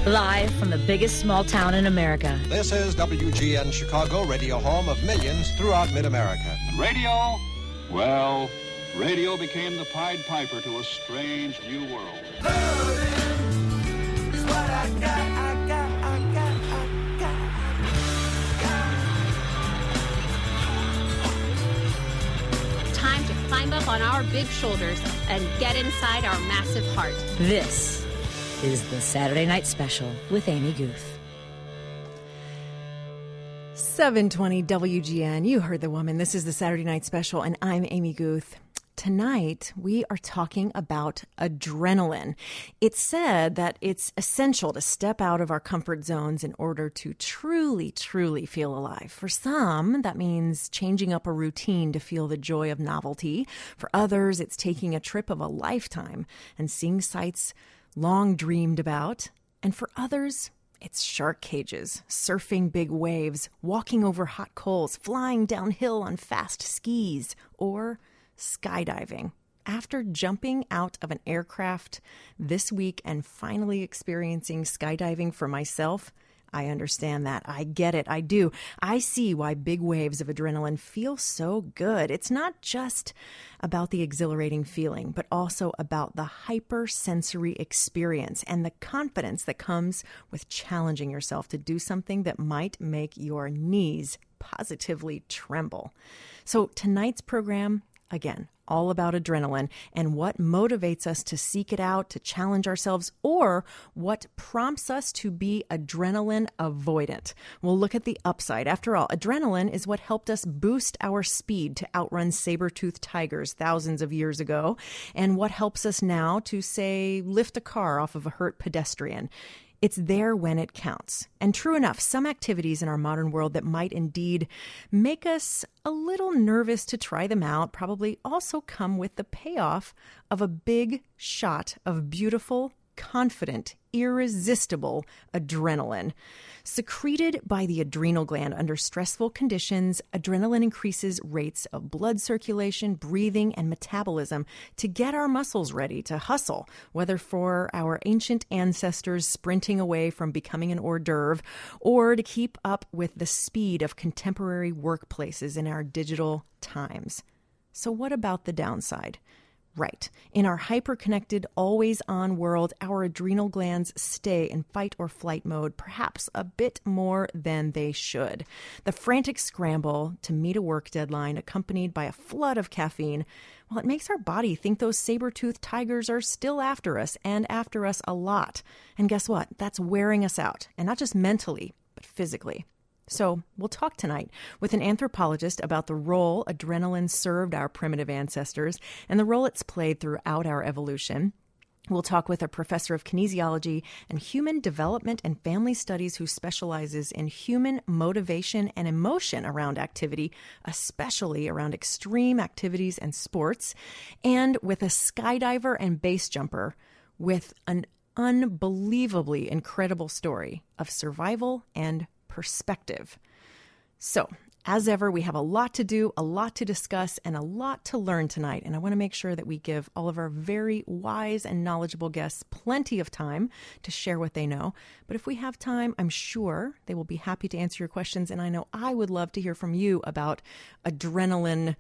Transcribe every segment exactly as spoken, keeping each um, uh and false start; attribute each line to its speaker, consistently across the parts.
Speaker 1: Live from the biggest small town in America.
Speaker 2: This is W G N Chicago, radio home of millions throughout mid-America.
Speaker 3: Radio? Well, radio became the Pied Piper to a strange new world.
Speaker 4: Loving is what I got, I got, I got, I got.
Speaker 5: Time to climb up on our big shoulders and get inside our massive heart.
Speaker 1: This is the Saturday Night Special with Amy Guth.
Speaker 6: seven twenty W G N. You heard the woman. This is the Saturday Night Special, and I'm Amy Guth. Tonight, we are talking about adrenaline. It's said that it's essential to step out of our comfort zones in order to truly, truly feel alive. For some, that means changing up a routine to feel the joy of novelty. For others, it's taking a trip of a lifetime and seeing sights long dreamed about. And for others, it's shark cages, surfing big waves, walking over hot coals, flying downhill on fast skis, or skydiving. After jumping out of an aircraft this week and finally experiencing skydiving for myself, I understand that. I get it. I do. I see why big waves of adrenaline feel so good. It's not just about the exhilarating feeling, but also about the hypersensory experience and the confidence that comes with challenging yourself to do something that might make your knees positively tremble. So tonight's program, again, all about adrenaline and what motivates us to seek it out, to challenge ourselves, or what prompts us to be adrenaline avoidant. We'll look at the upside. After all, adrenaline is what helped us boost our speed to outrun saber-toothed tigers thousands of years ago, and what helps us now to, say, lift a car off of a hurt pedestrian. It's there when it counts. And true enough, some activities in our modern world that might indeed make us a little nervous to try them out probably also come with the payoff of a big shot of beautiful, confident, irresistible adrenaline. Secreted by the adrenal gland under stressful conditions, adrenaline increases rates of blood circulation, breathing, and metabolism to get our muscles ready to hustle, whether for our ancient ancestors sprinting away from becoming an hors d'oeuvre, or to keep up with the speed of contemporary workplaces in our digital times. So what about the downside? Right. In our hyper-connected, always-on world, our adrenal glands stay in fight or flight mode, perhaps a bit more than they should. The frantic scramble to meet a work deadline, accompanied by a flood of caffeine, well, it makes our body think those saber-toothed tigers are still after us, and after us a lot. And guess what? That's wearing us out, and not just mentally, but physically. So we'll talk tonight with an anthropologist about the role adrenaline served our primitive ancestors and the role it's played throughout our evolution. We'll talk with a professor of kinesiology and human development and family studies who specializes in human motivation and emotion around activity, especially around extreme activities and sports, and with a skydiver and base jumper with an unbelievably incredible story of survival and perspective. So, as ever, we have a lot to do, a lot to discuss, and a lot to learn tonight. And I want to make sure that we give all of our very wise and knowledgeable guests plenty of time to share what they know. But if we have time, I'm sure they will be happy to answer your questions. And I know I would love to hear from you about adrenaline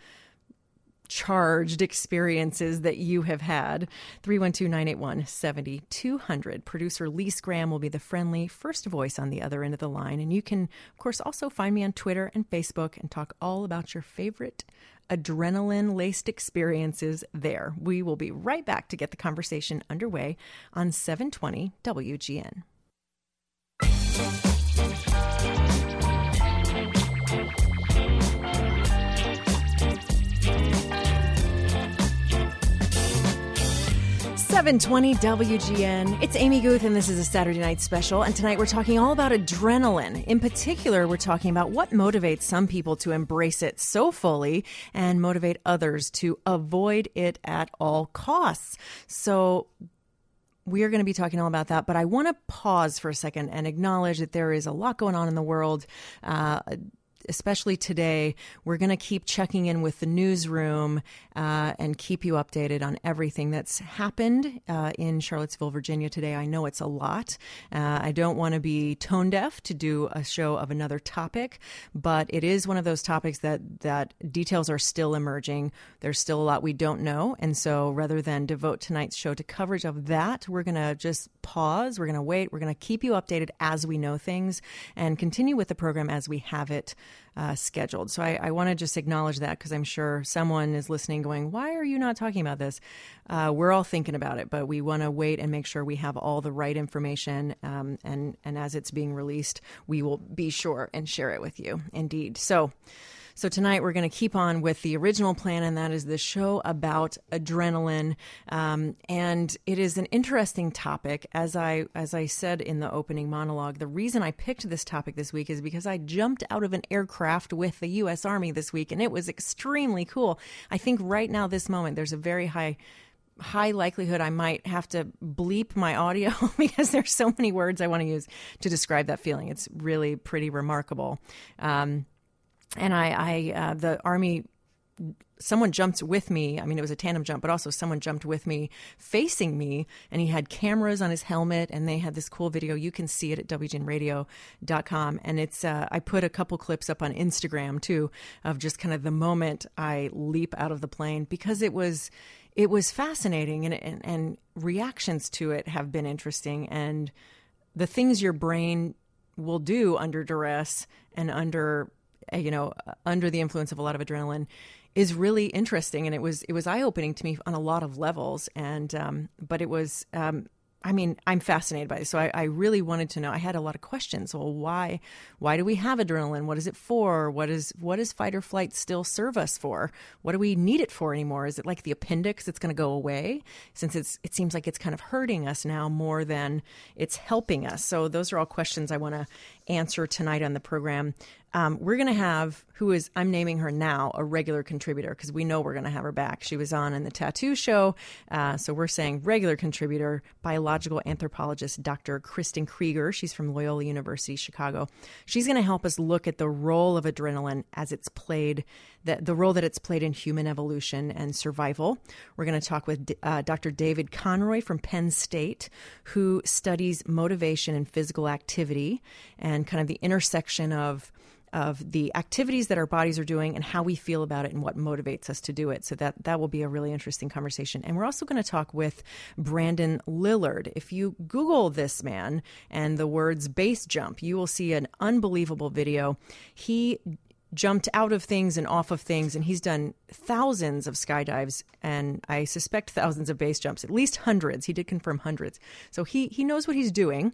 Speaker 6: charged experiences that you have had. three one two, nine eight one, seven two zero zero. Producer Lee Scram will be the friendly first voice on the other end of the line. And you can, of course, also find me on Twitter and Facebook and talk all about your favorite adrenaline-laced experiences there. We will be right back to get the conversation underway on seven twenty W G N. seven twenty W G N. It's Amy Guth, and this is a Saturday Night Special. And tonight we're talking all about adrenaline. In particular, we're talking about what motivates some people to embrace it so fully and motivate others to avoid it at all costs. So we are going to be talking all about that, but I want to pause for a second and acknowledge that there is a lot going on in the world. Uh, especially today, we're going to keep checking in with the newsroom uh, and keep you updated on everything that's happened uh, in Charlottesville, Virginia today. I know it's a lot. Uh, I don't want to be tone deaf to do a show of another topic, but it is one of those topics that, that details are still emerging. There's still a lot we don't know. And so rather than devote tonight's show to coverage of that, we're going to just pause. We're going to wait. We're going to keep you updated as we know things and continue with the program as we have it uh, scheduled. So I, I want to just acknowledge that because I'm sure someone is listening going, why are you not talking about this? Uh, we're all thinking about it, but we want to wait and make sure we have all the right information. Um, and, and as it's being released, we will be sure and share it with you. Indeed. So So tonight we're going to keep on with the original plan, and that is the show about adrenaline. Um, and it is an interesting topic. As I as I said in the opening monologue, the reason I picked this topic this week is because I jumped out of an aircraft with the U S Army this week, and it was extremely cool. I think right now, this moment, there's a very high high likelihood I might have to bleep my audio because there's so many words I want to use to describe that feeling. It's really pretty remarkable. Um And I, I uh, the Army, someone jumped with me. I mean, it was a tandem jump, but also someone jumped with me facing me, and he had cameras on his helmet, and they had this cool video. You can see it at W G N radio dot com. And it's, uh, I put a couple clips up on Instagram too, of just kind of the moment I leap out of the plane, because it was, it was fascinating, and, and, and reactions to it have been interesting. And the things your brain will do under duress and under you know, under the influence of a lot of adrenaline is really interesting. And it was, it was eye-opening to me on a lot of levels. And, um, but it was, um, I mean, I'm fascinated by this. So I, I really wanted to know. I had a lot of questions. Well, why, why do we have adrenaline? What is it for? What is, what does fight or flight still serve us for? What do we need it for anymore? Is it like the appendix that's going to go away, since it's, it seems like it's kind of hurting us now more than it's helping us? So those are all questions I want to answer tonight on the program. Um, we're going to have, who is, I'm naming her now, a regular contributor, because we know we're going to have her back. She was on in the Tattoo Show. Uh, so we're saying regular contributor, biological anthropologist, Doctor Kristen Krieger. She's from Loyola University, Chicago. She's going to help us look at the role of adrenaline as it's played, the, the role that it's played in human evolution and survival. We're going to talk with uh, Doctor David Conroy from Penn State, who studies motivation and physical activity and kind of the intersection of of the activities that our bodies are doing and how we feel about it and what motivates us to do it. So that, that will be a really interesting conversation. And we're also going to talk with Brandon Lillard. If you Google this man and the words base jump, you will see an unbelievable video. He jumped out of things and off of things, and he's done thousands of skydives, and I suspect thousands of base jumps, at least hundreds. He did confirm hundreds. So he, he knows what he's doing.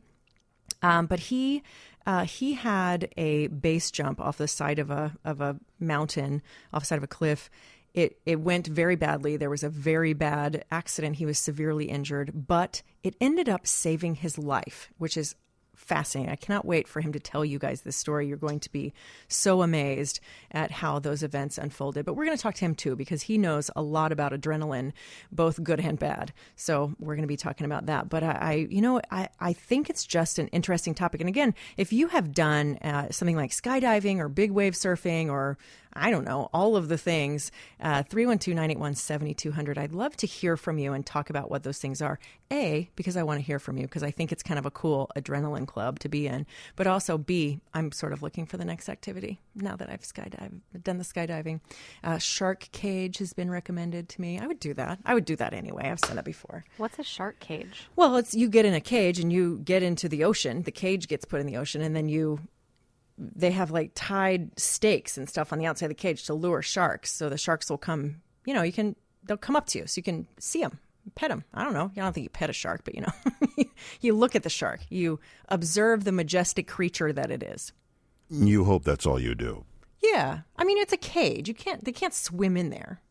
Speaker 6: Um, but he uh, he had a base jump off the side of a of a mountain, off the side of a cliff. It it went very badly. There was a very bad accident. He was severely injured, but it ended up saving his life, which is fascinating. I cannot wait for him to tell you guys this story. You're going to be so amazed at how those events unfolded. But we're going to talk to him too, because he knows a lot about adrenaline, both good and bad. So we're going to be talking about that. But I, I you know, I, I think it's just an interesting topic. And again, if you have done uh, something like skydiving or big wave surfing or I don't know, all of the things, uh, three one two, nine eight one, seven two zero zero. I'd love to hear from you and talk about what those things are. A, because I want to hear from you, because I think it's kind of a cool adrenaline club to be in. But also B, I'm sort of looking for the next activity now that I've skydived, done the skydiving. Uh, shark cage has been recommended to me. I would do that. I would do that anyway. I've said that before.
Speaker 5: What's a shark cage?
Speaker 6: Well, it's you get in a cage and you get into the ocean. The cage gets put in the ocean, and then you... they have like tied stakes and stuff on the outside of the cage to lure sharks. So the sharks will come, you know, you can, they'll come up to you so you can see them, pet them. I don't know. I don't think you pet a shark, but you know, you look at the shark, you observe the majestic creature that it is.
Speaker 7: You hope that's all you do.
Speaker 6: Yeah. I mean, it's a cage. You can't, they can't swim in there.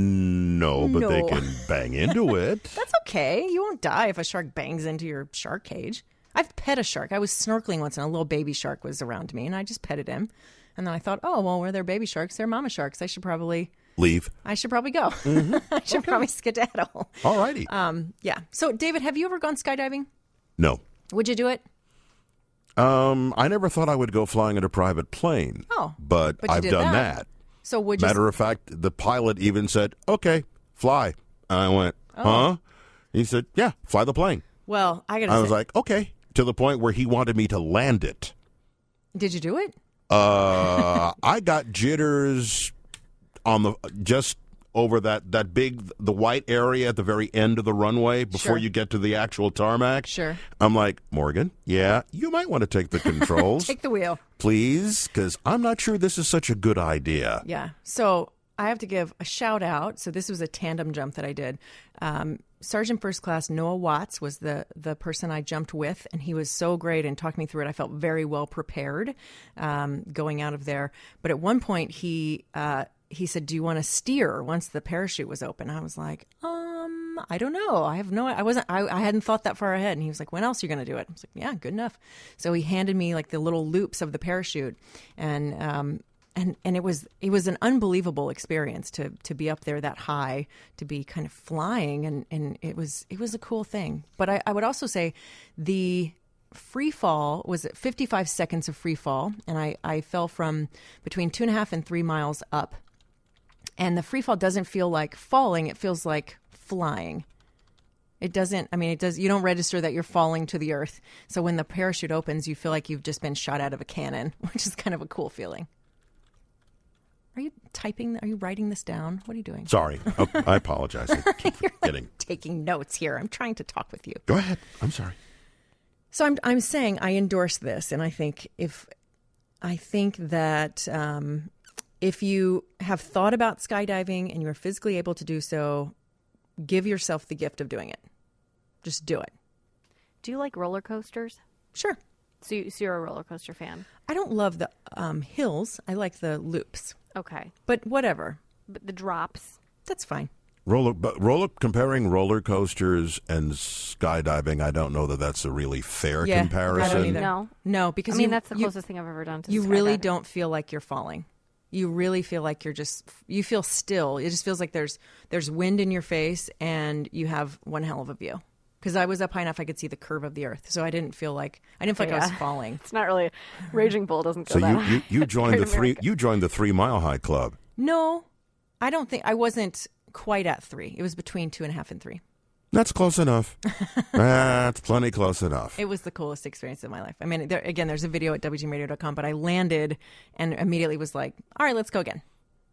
Speaker 7: No, but
Speaker 6: no.
Speaker 7: they can bang into it.
Speaker 6: That's okay. You won't die if a shark bangs into your shark cage. I've pet a shark. I was snorkeling once and a little baby shark was around me and I just petted him. And then I thought, oh, well, where they're baby sharks, they're mama sharks. I should probably
Speaker 7: leave.
Speaker 6: I should probably go.
Speaker 7: Mm-hmm.
Speaker 6: I should okay. probably skedaddle.
Speaker 7: All righty.
Speaker 6: Um, yeah. So, David, have you ever gone skydiving?
Speaker 7: No.
Speaker 6: Would you do it?
Speaker 7: Um, I never thought I would go flying in a private plane.
Speaker 6: Oh,
Speaker 7: but,
Speaker 6: but you
Speaker 7: I've
Speaker 6: did
Speaker 7: done
Speaker 6: that.
Speaker 7: that.
Speaker 6: So would you?
Speaker 7: Matter of fact, the pilot even said, "Okay, fly." And I went,
Speaker 6: Oh.
Speaker 7: "Huh?" He said, "Yeah, fly the plane."
Speaker 6: Well, I gotta
Speaker 7: I
Speaker 6: say,
Speaker 7: was like, "Okay," to the point where he wanted me to land it.
Speaker 6: did you do it?
Speaker 7: Uh, I got jitters on the just over that, that big the white area at the very end of the runway before
Speaker 6: Sure.
Speaker 7: you get to the actual tarmac.
Speaker 6: Sure.
Speaker 7: I'm like, Morgan, yeah, you might want to take the controls,
Speaker 6: Take the wheel.
Speaker 7: please, because I'm not sure this is such a good idea.
Speaker 6: Yeah. So I have to give a shout out. So this was a tandem jump that I did. Um, Sergeant First Class Noah Watts was the the person I jumped with, and he was so great and talked me through it. I felt very well prepared um, going out of there. But at one point, he uh, he said, "Do you want to steer?" Once the parachute was open, I was like, "Um, I don't know. I have no. I wasn't. I, I hadn't thought that far ahead." And he was like, "When else are you going to do it?" I was like, "Yeah, good enough." So he handed me like the little loops of the parachute, and um, And and it was it was an unbelievable experience to to be up there that high, to be kind of flying, and, and it was it was a cool thing. But I, I would also say the free fall was at fifty-five seconds of free fall, and I, I fell from between two and a half and three miles up. And the free fall doesn't feel like falling; it feels like flying. It doesn't, I mean, it does, you don't register that you're falling to the earth. So when the parachute opens, you feel like you've just been shot out of a cannon, which is kind of a cool feeling. Are you typing? Are you writing this down? What are you doing?
Speaker 7: Sorry. Oh, I apologize. I keep
Speaker 6: You're
Speaker 7: forgetting.
Speaker 6: taking notes here. I'm trying to talk with you.
Speaker 7: Go ahead. I'm sorry.
Speaker 6: So I'm I'm saying I endorse this, and I think if I think that um, if you have thought about skydiving and you are physically able to do so, give yourself the gift of doing it. Just do it.
Speaker 5: Do you like roller coasters?
Speaker 6: Sure.
Speaker 5: So, you, so you're a roller coaster fan?
Speaker 6: I don't love the um, hills. I like the loops.
Speaker 5: Okay.
Speaker 6: But whatever.
Speaker 5: But the drops?
Speaker 6: That's fine.
Speaker 7: Roller, but roller comparing roller coasters and skydiving, I don't know that that's a really fair
Speaker 6: Yeah,
Speaker 7: comparison.
Speaker 6: I don't either.
Speaker 5: No.
Speaker 6: No, because
Speaker 5: I mean,
Speaker 6: you,
Speaker 5: that's the
Speaker 6: you-
Speaker 5: closest thing I've ever done to
Speaker 6: you really
Speaker 5: skydiving.
Speaker 6: don't feel like you're falling. You really feel like you're just, you feel still. It just feels like there's there's wind in your face and you have one hell of a view. Because I was up high enough I could see the curve of the earth. So I didn't feel like, I didn't feel like I was
Speaker 5: Yeah.
Speaker 6: falling.
Speaker 5: It's not really, Raging Bull doesn't go
Speaker 7: So
Speaker 5: that
Speaker 7: you,
Speaker 5: high.
Speaker 7: you, you joined the
Speaker 5: Great
Speaker 7: three
Speaker 5: America.
Speaker 7: you joined the three mile high club.
Speaker 6: No, I don't think, I wasn't quite at three. It was between two and a half and three.
Speaker 7: That's close enough. That's plenty close enough.
Speaker 6: It was the coolest experience of my life. I mean, there, again, there's a video at W G M radio dot com, but I landed and immediately was like, all right, let's go again.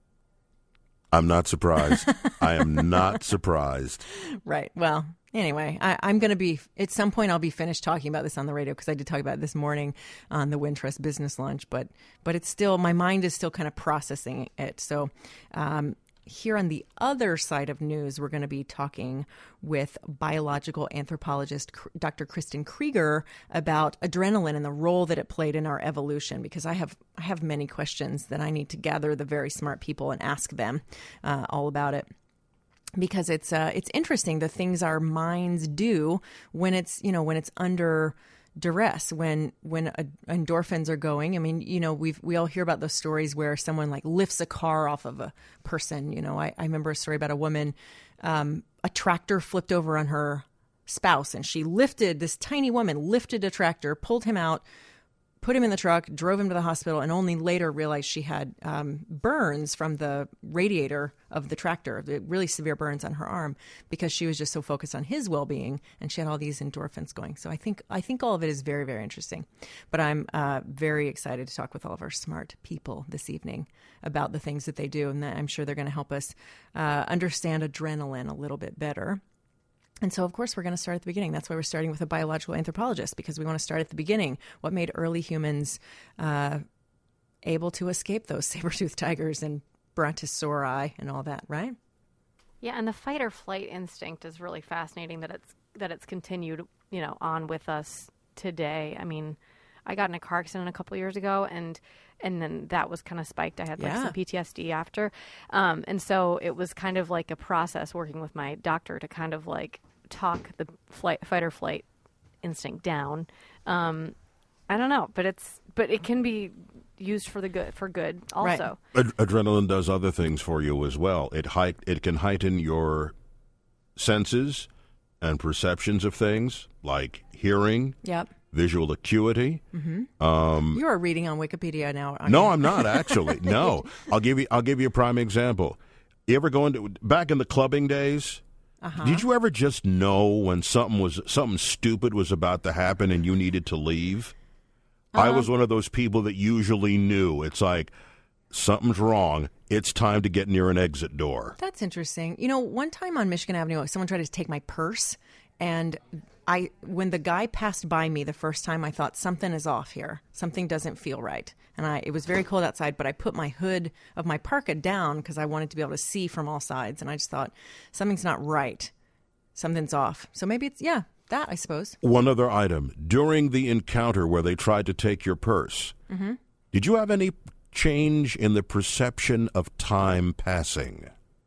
Speaker 7: I'm not surprised. I am not surprised.
Speaker 6: Right. Well, anyway, I, I'm going to be, at some point I'll be finished talking about this on the radio because I did talk about it this morning on the Wintrust Business Lunch, but but it's still, my mind is still kind of processing it. So um, here on the other side of news, we're going to be talking with biological anthropologist Doctor Kristen Krieger about adrenaline and the role that it played in our evolution, because I have I have many questions that I need to gather the very smart people and ask them uh, all about it. Because it's uh, it's interesting the things our minds do when it's you know when it's under duress, when when uh, endorphins are going. I mean, you know, we've we all hear about those stories where someone like lifts a car off of a person. You know, I, I remember a story about a woman, um, a tractor flipped over on her spouse, and she lifted this tiny woman lifted a tractor, pulled him out, put him in the truck, drove him to the hospital, and only later realized she had um, burns from the radiator of the tractor, the really severe burns on her arm, because she was just so focused on his well-being, and she had all these endorphins going. So I think I think all of it is very, very interesting. But I'm uh, very excited to talk with all of our smart people this evening about the things that they do, and that I'm sure they're going to help us uh, understand adrenaline a little bit better. And so, of course, we're going to start at the beginning. That's why we're starting with a biological anthropologist, because we want to start at the beginning. What made early humans uh, able to escape those saber-toothed tigers and brontosauri and all that, right?
Speaker 5: Yeah, and the fight or flight instinct is really fascinating that it's that it's continued, you know, on with us today. I mean, I got in a car accident a couple of years ago, and and then that was kind of spiked. I had like
Speaker 6: Yeah.
Speaker 5: some P T S D after, um, and so it was kind of like a process working with my doctor to kind of like talk the flight, fight or flight instinct down. Um, I don't know, but it's but it can be used for the good for good also.
Speaker 6: Right.
Speaker 7: Ad- adrenaline does other things for you as well. It height it can heighten your senses and perceptions of things like hearing,
Speaker 6: Yep.
Speaker 7: visual acuity.
Speaker 6: Mm-hmm.
Speaker 7: Um,
Speaker 6: you are reading on Wikipedia now. aren't
Speaker 7: no,
Speaker 6: you?
Speaker 7: I'm not actually. No, I'll give you. I'll give you a prime example. You ever go into back in the clubbing days?
Speaker 6: Uh-huh.
Speaker 7: Did you ever just know when something was something stupid was about to happen and you needed to leave?
Speaker 6: Uh-huh.
Speaker 7: I was one of those people that usually knew. It's like something's wrong. It's time to get near an exit door.
Speaker 6: That's interesting. You know, one time on Michigan Avenue, someone tried to take my purse, and I, when the guy passed by me the first time, I thought something is off here. Something doesn't feel right. And I, it was very cold outside, but I put my hood of my parka down because I wanted to be able to see from all sides. And I just thought something's not right. Something's off. So maybe it's, yeah, that, I suppose.
Speaker 7: One other item. During the encounter where they tried to take your purse,
Speaker 6: Mm-hmm.
Speaker 7: did you have any change in the perception of time passing?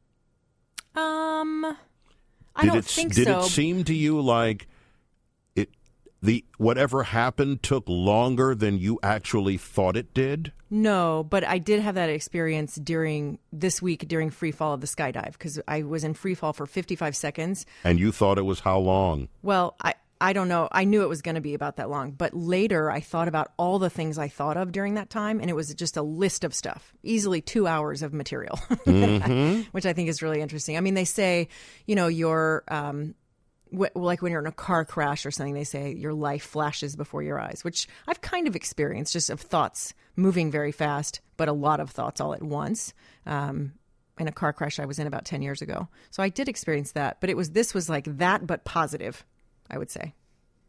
Speaker 6: Um, I
Speaker 7: did
Speaker 6: don't
Speaker 7: it,
Speaker 6: think
Speaker 7: did
Speaker 6: so.
Speaker 7: it seem to you like it the whatever happened took longer than you actually thought it did?
Speaker 6: No, but I did have that experience during this week during free fall of the skydive because I was in free fall for fifty-five seconds.
Speaker 7: And you thought it was how long?
Speaker 6: Well, I, I don't know. I knew it was going to be about that long. But later I thought about all the things I thought of during that time. And it was just a list of stuff, easily two hours of material, mm-hmm. which I think is really interesting. I mean, they say, you know, your um, w- like when you're in a car crash or something, they say your life flashes before your eyes, which I've kind of experienced, just of thoughts moving very fast, but a lot of thoughts all at once. Um, in a car crash I was in about ten years ago. So I did experience that, but it was, this was like that, but positive, I would say.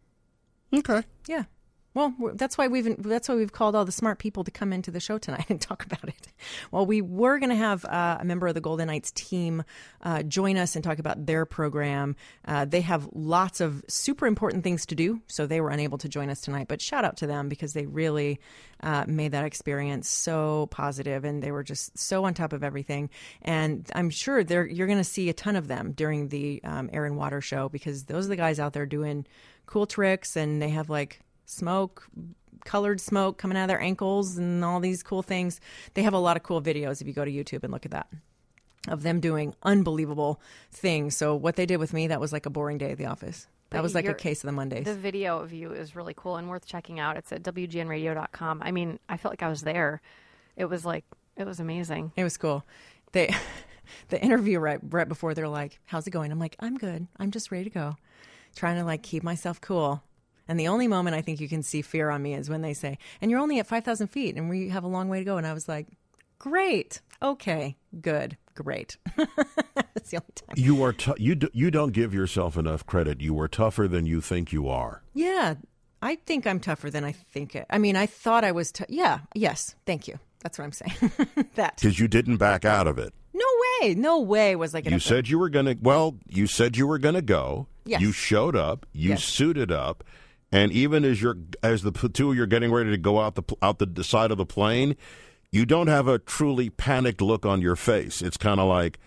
Speaker 7: Okay.
Speaker 6: Yeah. Well, that's why we've that's why we've called all the smart people to come into the show tonight and talk about it. Well, we were going to have uh, a member of the Golden Knights team uh, join us and talk about their program. Uh, they have lots of super important things to do, so they were unable to join us tonight. But shout out to them because they really uh, made that experience so positive, and they were just so on top of everything. And I'm sure they're, you're going to see a ton of them during the um, Air and Water show because those are the guys out there doing cool tricks, and they have like smoke, colored smoke coming out of their ankles and all these cool things. They have a lot of cool videos if you go to YouTube and look at that, of them doing unbelievable things. So what they did with me, that was like a boring day at the office. That
Speaker 5: But
Speaker 6: was like a
Speaker 5: you're-
Speaker 6: case of the Mondays.
Speaker 5: The video of you is really cool and worth checking out. It's at W G N radio dot com. I mean, I felt like I was there. It was like, it was amazing.
Speaker 6: It was cool. They, the interview right, right before, they're like, how's it going? I'm like, I'm good. I'm just ready to go. Trying to like keep myself cool. And the only moment I think you can see fear on me is when they say, and you're only at five thousand feet and we have a long way to go. And I was like, great. Okay, good, great. That's the only time.
Speaker 7: You are t- you d- you don't give yourself enough credit. You are tougher than you think you are.
Speaker 6: Yeah, I think I'm tougher than I think it. I mean, I thought I was, t- yeah, yes, thank you. That's what I'm saying. That.
Speaker 7: Because you didn't back out of it.
Speaker 6: No way, no way was I going to.
Speaker 7: You said you were going to, well, you said you were going to go.
Speaker 6: Yes.
Speaker 7: You showed up. You
Speaker 6: Yes.
Speaker 7: suited up. And even as you're, as the p- two of you are getting ready to go out the pl- out the side of the plane, you don't have a truly panicked look on your face. It's kind of like,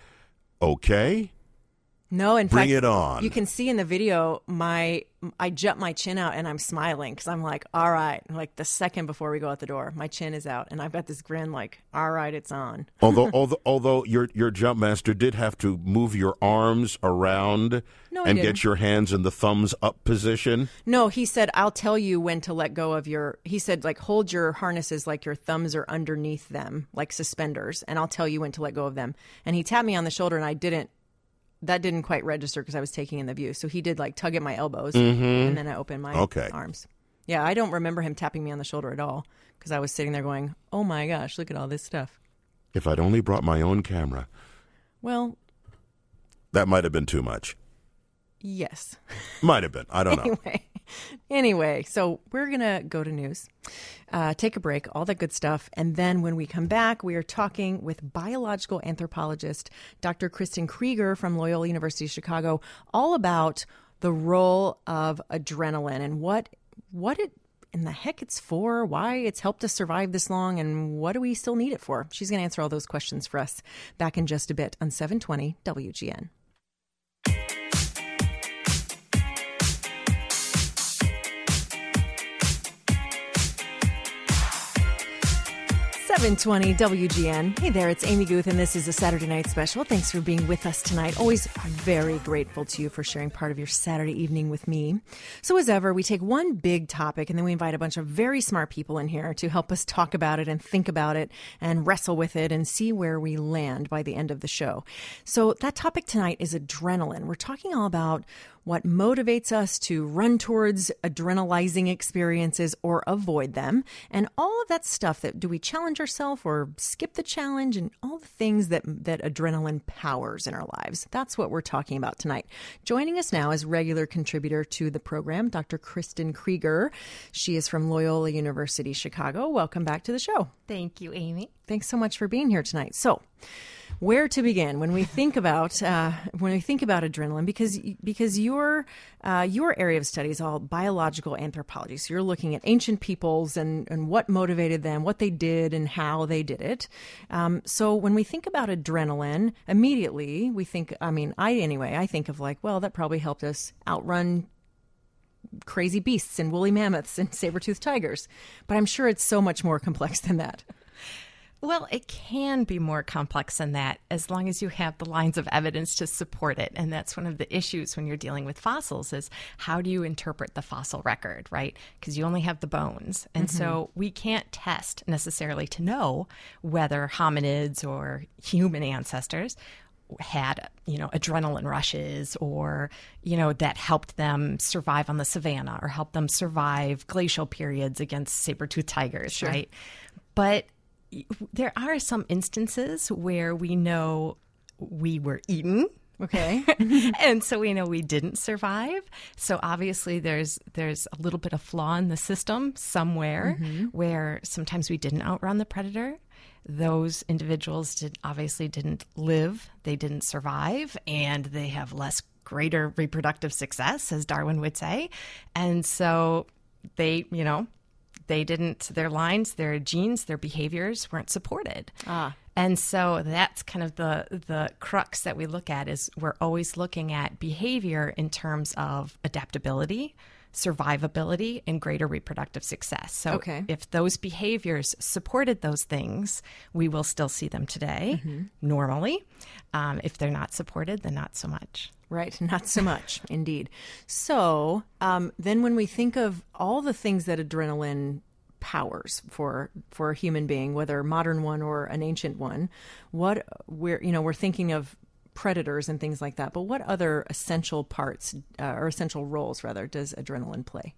Speaker 7: okay,
Speaker 6: No, in
Speaker 7: bring
Speaker 6: fact,
Speaker 7: it on.
Speaker 6: you can see in the video my I jut my chin out and I'm smiling because I'm like, all right, like the second before we go out the door, my chin is out and I've got this grin like, all right, it's on.
Speaker 7: although, although, although your your jump master did have to move your arms around
Speaker 6: No, he
Speaker 7: and
Speaker 6: didn't.
Speaker 7: get your hands in the thumbs up position.
Speaker 6: No, he said, I'll tell you when to let go of your, he said, like, hold your harnesses like your thumbs are underneath them, like suspenders, and I'll tell you when to let go of them. And he tapped me on the shoulder and I didn't, that didn't quite register because I was taking in the view. So he did like tug at my elbows and then I opened my
Speaker 7: Okay.
Speaker 6: arms. Yeah, I don't remember him tapping me on the shoulder at all because I was sitting there going, oh my gosh, look at all this stuff.
Speaker 7: If I'd only brought my own camera,
Speaker 6: Well,
Speaker 7: that might have been too much.
Speaker 6: yes.
Speaker 7: Might have been. I don't know.
Speaker 6: Anyway, anyway, so we're going to go to news, uh, take a break, all that good stuff. And then when we come back, we are talking with biological anthropologist Doctor Kristen Krieger from Loyola University Chicago, all about the role of adrenaline and what what it in the heck it's for, why it's helped us survive this long, and what do we still need it for? She's going to answer all those questions for us back in just a bit on seven twenty W G N. seven twenty W G N. Hey there, it's Amy Guth, and this is a Saturday Night Special. Thanks for being with us tonight. Always very grateful to you for sharing part of your Saturday evening with me. So as ever, we take one big topic, and then we invite a bunch of very smart people in here to help us talk about it and think about it and wrestle with it and see where we land by the end of the show. So that topic tonight is adrenaline. We're talking all about what motivates us to run towards adrenalizing experiences or avoid them, and all of that stuff. That do we challenge ourselves or skip the challenge, and all the things that that adrenaline powers in our lives. That's what we're talking about tonight. Joining us now is regular contributor to the program, Doctor Kristen Krieger. She is from Loyola University, Chicago. Welcome back to the show.
Speaker 8: Thank you, Amy.
Speaker 6: Thanks so much for being here tonight. So, where to begin when we think about uh, when we think about adrenaline? Because because your uh, your area of study is all biological anthropology. So you're looking at ancient peoples and, and what motivated them, what they did, and how they did it. Um, so when we think about adrenaline, immediately we think. I mean, I anyway, I think of like, well, that probably helped us outrun crazy beasts and woolly mammoths and saber-toothed tigers. But I'm sure it's so much more complex than that.
Speaker 8: Well, it can be more complex than that as long as you have the lines of evidence to support it. And that's one of the issues when you're dealing with fossils is how do you interpret the fossil record, right? Because you only have the bones. And mm-hmm. so we can't test necessarily to know whether hominids or human ancestors had, you know, adrenaline rushes or, you know, that helped them survive on the savannah or helped them survive glacial periods against saber-toothed tigers, sure. right? But there are some instances where we know we were eaten.
Speaker 6: Okay.
Speaker 8: And so we know we didn't survive. So obviously there's there's a little bit of flaw in the system somewhere mm-hmm. where sometimes we didn't outrun the predator. Those individuals did obviously didn't live. They didn't survive, and they have less greater reproductive success, as Darwin would say. And so they, you know, They didn't, their lines, their genes, their behaviors weren't supported. Ah. And so that's kind of the the crux that we look at is we're always looking at behavior in terms of adaptability, survivability, and greater reproductive success. So
Speaker 6: okay.
Speaker 8: if those behaviors supported those things, we will still see them today, mm-hmm. normally. Um, if they're not supported, then not so much.
Speaker 6: Right. Not so much, indeed. So um, then when we think of all the things that adrenaline powers for for a human being, whether a modern one or an ancient one, what we're, you know, we're thinking of predators and things like that. But what other essential parts uh, or essential roles, rather, does adrenaline play?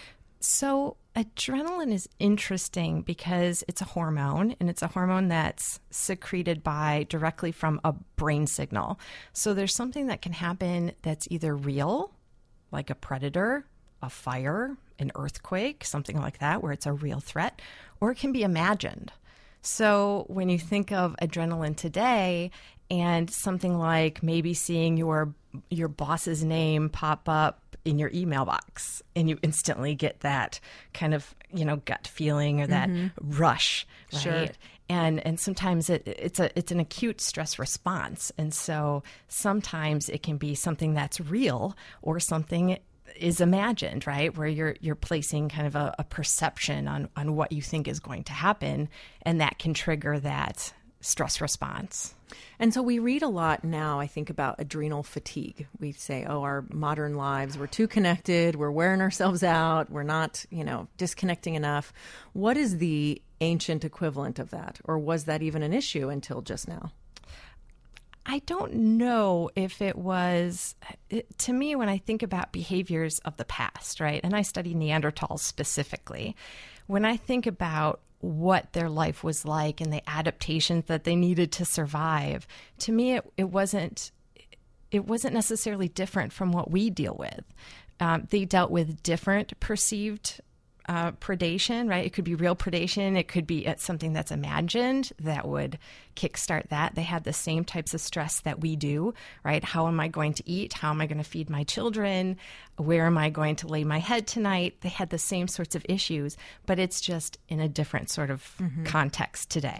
Speaker 8: So adrenaline is interesting because it's a hormone, and it's a hormone that's secreted by directly from a brain signal. So there's something that can happen that's either real, like a predator, a fire, an earthquake, something like that, where it's a real threat, or it can be imagined. So when you think of adrenaline today and something like maybe seeing your your boss's name pop up in your email box and you instantly get that kind of, you know, gut feeling or that mm-hmm. rush, right?
Speaker 6: Sure.
Speaker 8: And and sometimes it, it's a it's an acute stress response. And so sometimes it can be something that's real or something is imagined, right? Where you're you're placing kind of a, a perception on, on what you think is going to happen, and that can trigger that stress response.
Speaker 6: And so we read a lot now, I think, about adrenal fatigue. We say, oh, our modern lives, we're too connected, we're wearing ourselves out, we're not, you know, disconnecting enough. What is the ancient equivalent of that? Or was that even an issue until just now?
Speaker 8: I don't know if it was, it, to me, when I think about behaviors of the past, right, and I study Neanderthals specifically, when I think about what their life was like and the adaptations that they needed to survive, to me, it, it wasn't it wasn't necessarily different from what we deal with. Um, they dealt with different perceived uh, predation, right? It could be real predation. It could be something that's imagined that would kickstart that. They had the same types of stress that we do, right? How am I going to eat? How am I going to feed my children? Where am I going to lay my head tonight? They had the same sorts of issues, but it's just in a different sort of mm-hmm. context today.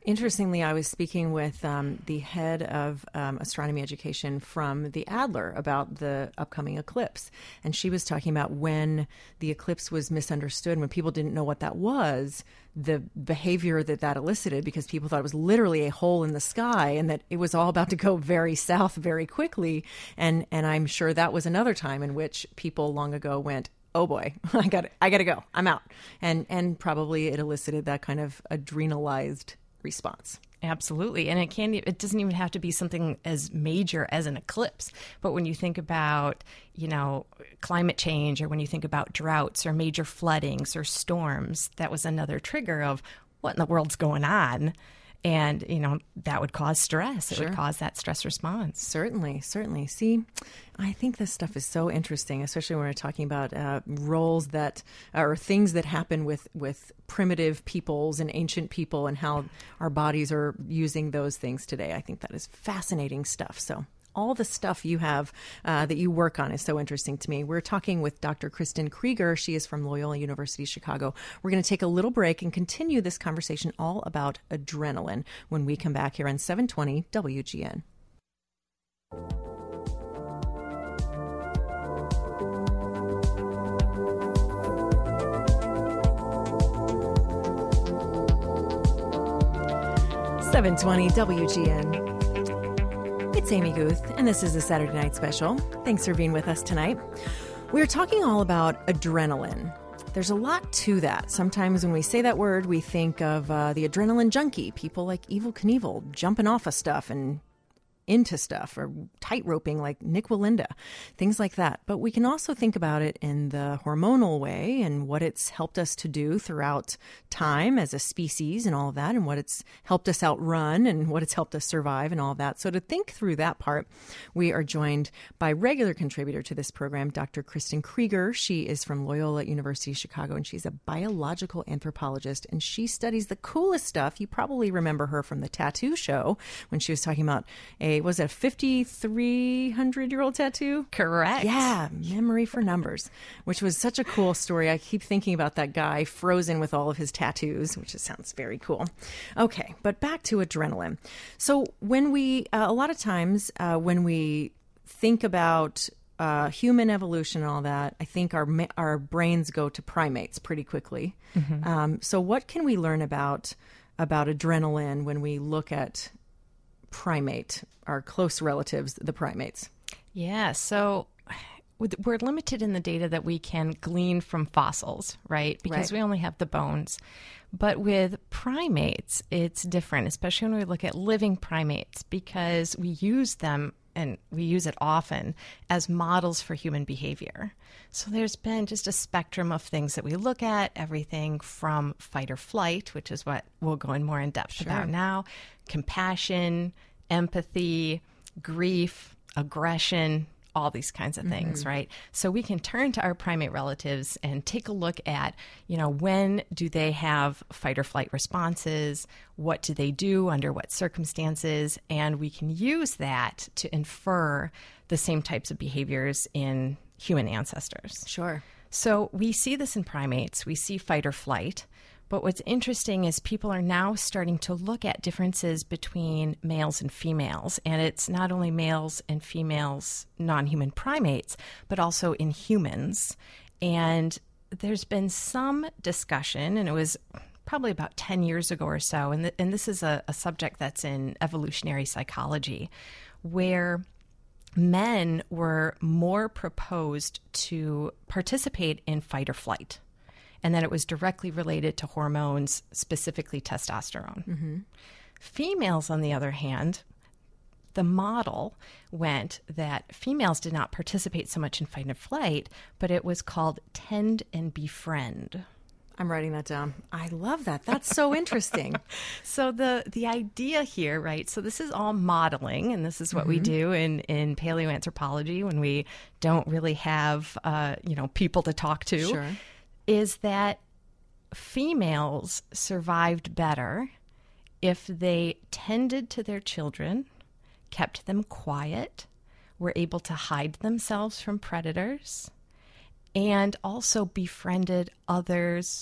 Speaker 6: Interestingly, I was speaking with um, the head of um, astronomy education from the Adler about the upcoming eclipse. And she was talking about when the eclipse was misunderstood, when people didn't know what that was, the behavior that that elicited, because people thought it was literally a hole in the sky and that it was all about to go very south very quickly. And, and I'm sure that was another time in which people long ago went, oh boy, I got I got to go. I'm out. And, and probably it elicited that kind of adrenalized response.
Speaker 8: Absolutely. And it can't, it doesn't even have to be something as major as an eclipse. But when you think about, you know, climate change, or when you think about droughts or major floodings or storms, that was another trigger of what in the world's going on. And, you know, that would cause stress. It
Speaker 6: Sure.
Speaker 8: would cause that stress response.
Speaker 6: Certainly, certainly. See, I think this stuff is so interesting, especially when we're talking about uh, roles that, or things that happen with, with primitive peoples and ancient people and how our bodies are using those things today. I think that is fascinating stuff. So all the stuff you have uh, that you work on is so interesting to me. We're talking with Doctor Kristen Krieger. She is from Loyola University Chicago. We're going to take a little break and continue this conversation all about adrenaline when we come back here on seven twenty W G N. seven twenty W G N. It's Amy Guth, and this is the Saturday Night Special. Thanks for being with us tonight. We're talking all about adrenaline. There's a lot to that. Sometimes when we say that word, we think of uh, the adrenaline junkie, people like Evel Knievel jumping off of stuff and into stuff, or tight roping like Nick Walinda, things like that. But we can also think about it in the hormonal way and what it's helped us to do throughout time as a species and all of that, and what it's helped us outrun and what it's helped us survive and all of that. So to think through that part, we are joined by regular contributor to this program, Doctor Kristen Krieger. She is from Loyola University Chicago, and she's a biological anthropologist, and she studies the coolest stuff. You probably remember her from the Tattoo Show when she was talking about a was it a fifty-three hundred year old tattoo?
Speaker 8: Correct.
Speaker 6: Yeah, memory for numbers, which was such a cool story. I keep thinking about that guy frozen with all of his tattoos, which just sounds very cool. Okay, but back to adrenaline. So when we, uh, a lot of times uh, when we think about uh, human evolution and all that, I think our our brains go to primates pretty quickly. Mm-hmm. Um, so what can we learn about about adrenaline when we look at primate, our close relatives, the primates?
Speaker 8: Yeah, so we're limited in the data that we can glean from fossils, right? Because
Speaker 6: Right.
Speaker 8: we only have the bones. But with primates, it's different, especially when we look at living primates, because we use them, and we use it often, as models for human behavior. So there's been just a spectrum of things that we look at, everything from fight or flight, which is what we'll go in more in depth
Speaker 6: Sure.
Speaker 8: about now, compassion, empathy, grief, aggression, all these kinds of things, mm-hmm. right? So we can turn to our primate relatives and take a look at, you know, when do they have fight or flight responses? What do they do under what circumstances? And we can use that to infer the same types of behaviors in human ancestors.
Speaker 6: Sure.
Speaker 8: So we see this in primates. We see fight or flight. But what's interesting is people are now starting to look at differences between males and females. And it's not only males and females, non-human primates, but also in humans. And there's been some discussion, and it was probably about ten years ago or so, and, th- and this is a, a subject that's in evolutionary psychology, where men were more proposed to participate in fight or flight, and that it was directly related to hormones, specifically testosterone. Mm-hmm. Females, on the other hand, the model went that females did not participate so much in fight and flight, but it was called tend and befriend.
Speaker 6: I'm writing that down. I love that. That's so interesting.
Speaker 8: So the the idea here, right, so this is all modeling, and this is what mm-hmm. we do in, in paleoanthropology when we don't really have, uh, you know, people to talk to.
Speaker 6: Sure.
Speaker 8: Is that females survived better if they tended to their children, kept them quiet, were able to hide themselves from predators, and also befriended others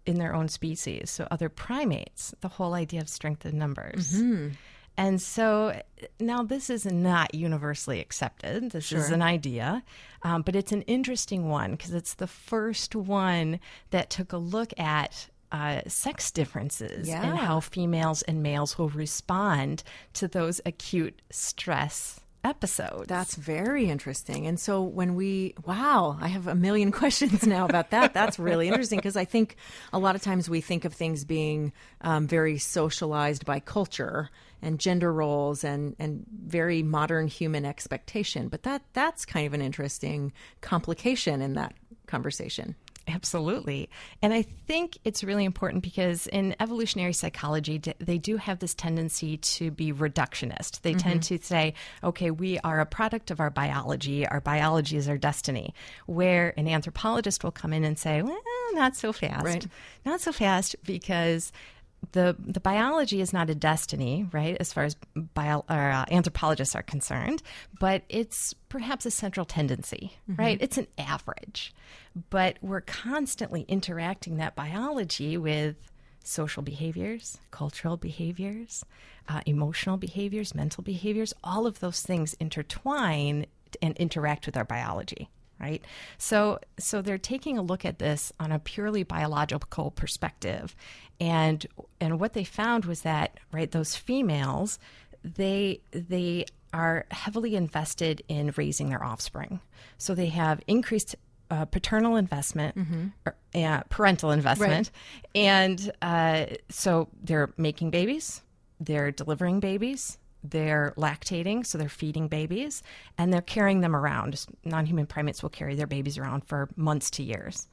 Speaker 8: in their own species, so other primates, the whole idea of strength in numbers. And so now this is not universally accepted. This
Speaker 6: Sure.
Speaker 8: is an idea, um, but it's an interesting one because it's the first one that took a look at uh, sex differences
Speaker 6: Yeah.
Speaker 8: and how females and males will respond to those acute stress episodes.
Speaker 6: That's very interesting. And so when we, wow, I have a million questions now about that. That's really interesting because I think a lot of times we think of things being um, very socialized by culture and gender roles and, and very modern human expectation. But that that's kind of an interesting complication in that conversation.
Speaker 8: Absolutely. And I think it's really important because in evolutionary psychology, d- they do have this tendency to be reductionist. They tend to say, okay, we are a product of our biology. Our biology is our destiny. Where an anthropologist will come in and say, well, not so fast.
Speaker 6: Right.
Speaker 8: Not so fast because the the biology is not a destiny, right, as far as bio, or, uh, anthropologists are concerned, but it's perhaps a central tendency, right? It's an average. But we're constantly interacting that biology with social behaviors, cultural behaviors, uh, emotional behaviors, mental behaviors. All of those things intertwine and interact with our biology. Right. So so they're taking a look at this on a purely biological perspective. And and what they found was that, right, those females, they they are heavily invested in raising their offspring. So they have increased uh, paternal investment, or, uh, parental investment.
Speaker 6: Right.
Speaker 8: And uh, so they're making babies, they're delivering babies, they're lactating, so they're feeding babies, and they're carrying them around. Non-human primates will carry their babies around for months to years.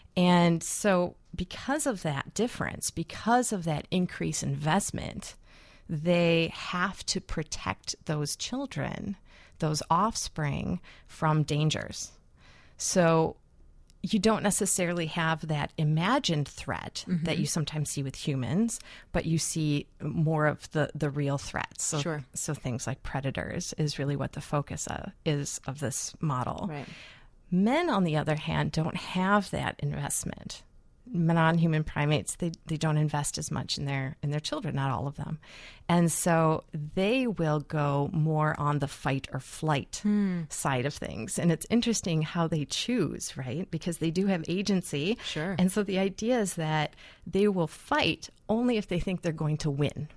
Speaker 8: And so because of that difference, because of that increased investment, they have to protect those children, those offspring, from dangers. So you don't necessarily have that imagined threat mm-hmm. that you sometimes see with humans, but you see more of the, the real threats. So,
Speaker 6: Sure.
Speaker 8: so things like predators is really what the focus of, is of this model.
Speaker 6: Right.
Speaker 8: Men, on the other hand, don't have that investment. Non-human primates, they, they don't invest as much in their in their children, not all of them. And so they will go more on the fight or flight
Speaker 6: hmm.
Speaker 8: side of things. And it's interesting how they choose, right? Because they do have agency.
Speaker 6: Sure.
Speaker 8: And so the idea is that they will fight only if they think they're going to win.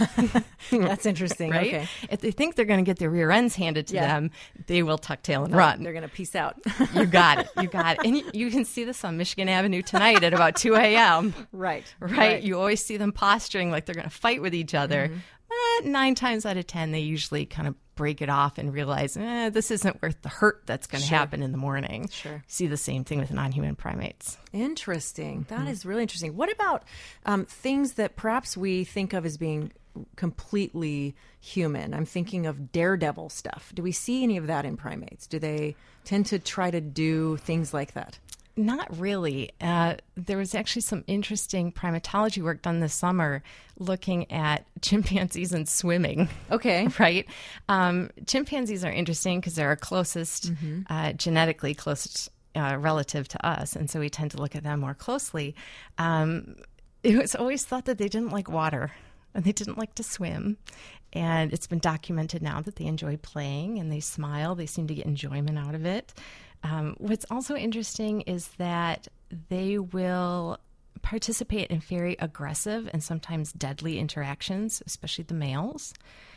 Speaker 6: That's interesting.
Speaker 8: Right?
Speaker 6: Okay.
Speaker 8: If they think they're going to get their rear ends handed to
Speaker 6: Yeah.
Speaker 8: them, they will tuck tail and run.
Speaker 6: They're going to peace out.
Speaker 8: You got it. You got it. And you, you can see this on Michigan Avenue tonight at about two a.m.
Speaker 6: Right.
Speaker 8: Right? You always see them posturing like they're going to fight with each other.
Speaker 6: Mm-hmm.
Speaker 8: But nine times out of ten, they usually kind of break it off and realize, eh, this isn't worth the hurt that's going to
Speaker 6: Sure.
Speaker 8: happen in the morning.
Speaker 6: Sure.
Speaker 8: See the same thing with non-human primates.
Speaker 6: Interesting. That is really interesting. What about um, things that perhaps we think of as being completely human? I'm thinking of daredevil stuff. Do we see any of that in primates? Do they tend to try to do things like that?
Speaker 8: Not really. Uh, there was actually some interesting primatology work done this summer looking at chimpanzees and swimming.
Speaker 6: Okay.
Speaker 8: Right? Um, chimpanzees are interesting because they're our closest,
Speaker 6: Mm-hmm.
Speaker 8: uh, genetically closest uh, relative to us. And so we tend to look at them more closely. Um, it was always thought that they didn't like water and they didn't like to swim. And it's been documented now that they enjoy playing and they smile. They seem to get enjoyment out of it. Um, what's also interesting is that they will participate in very aggressive and sometimes deadly interactions, especially the males.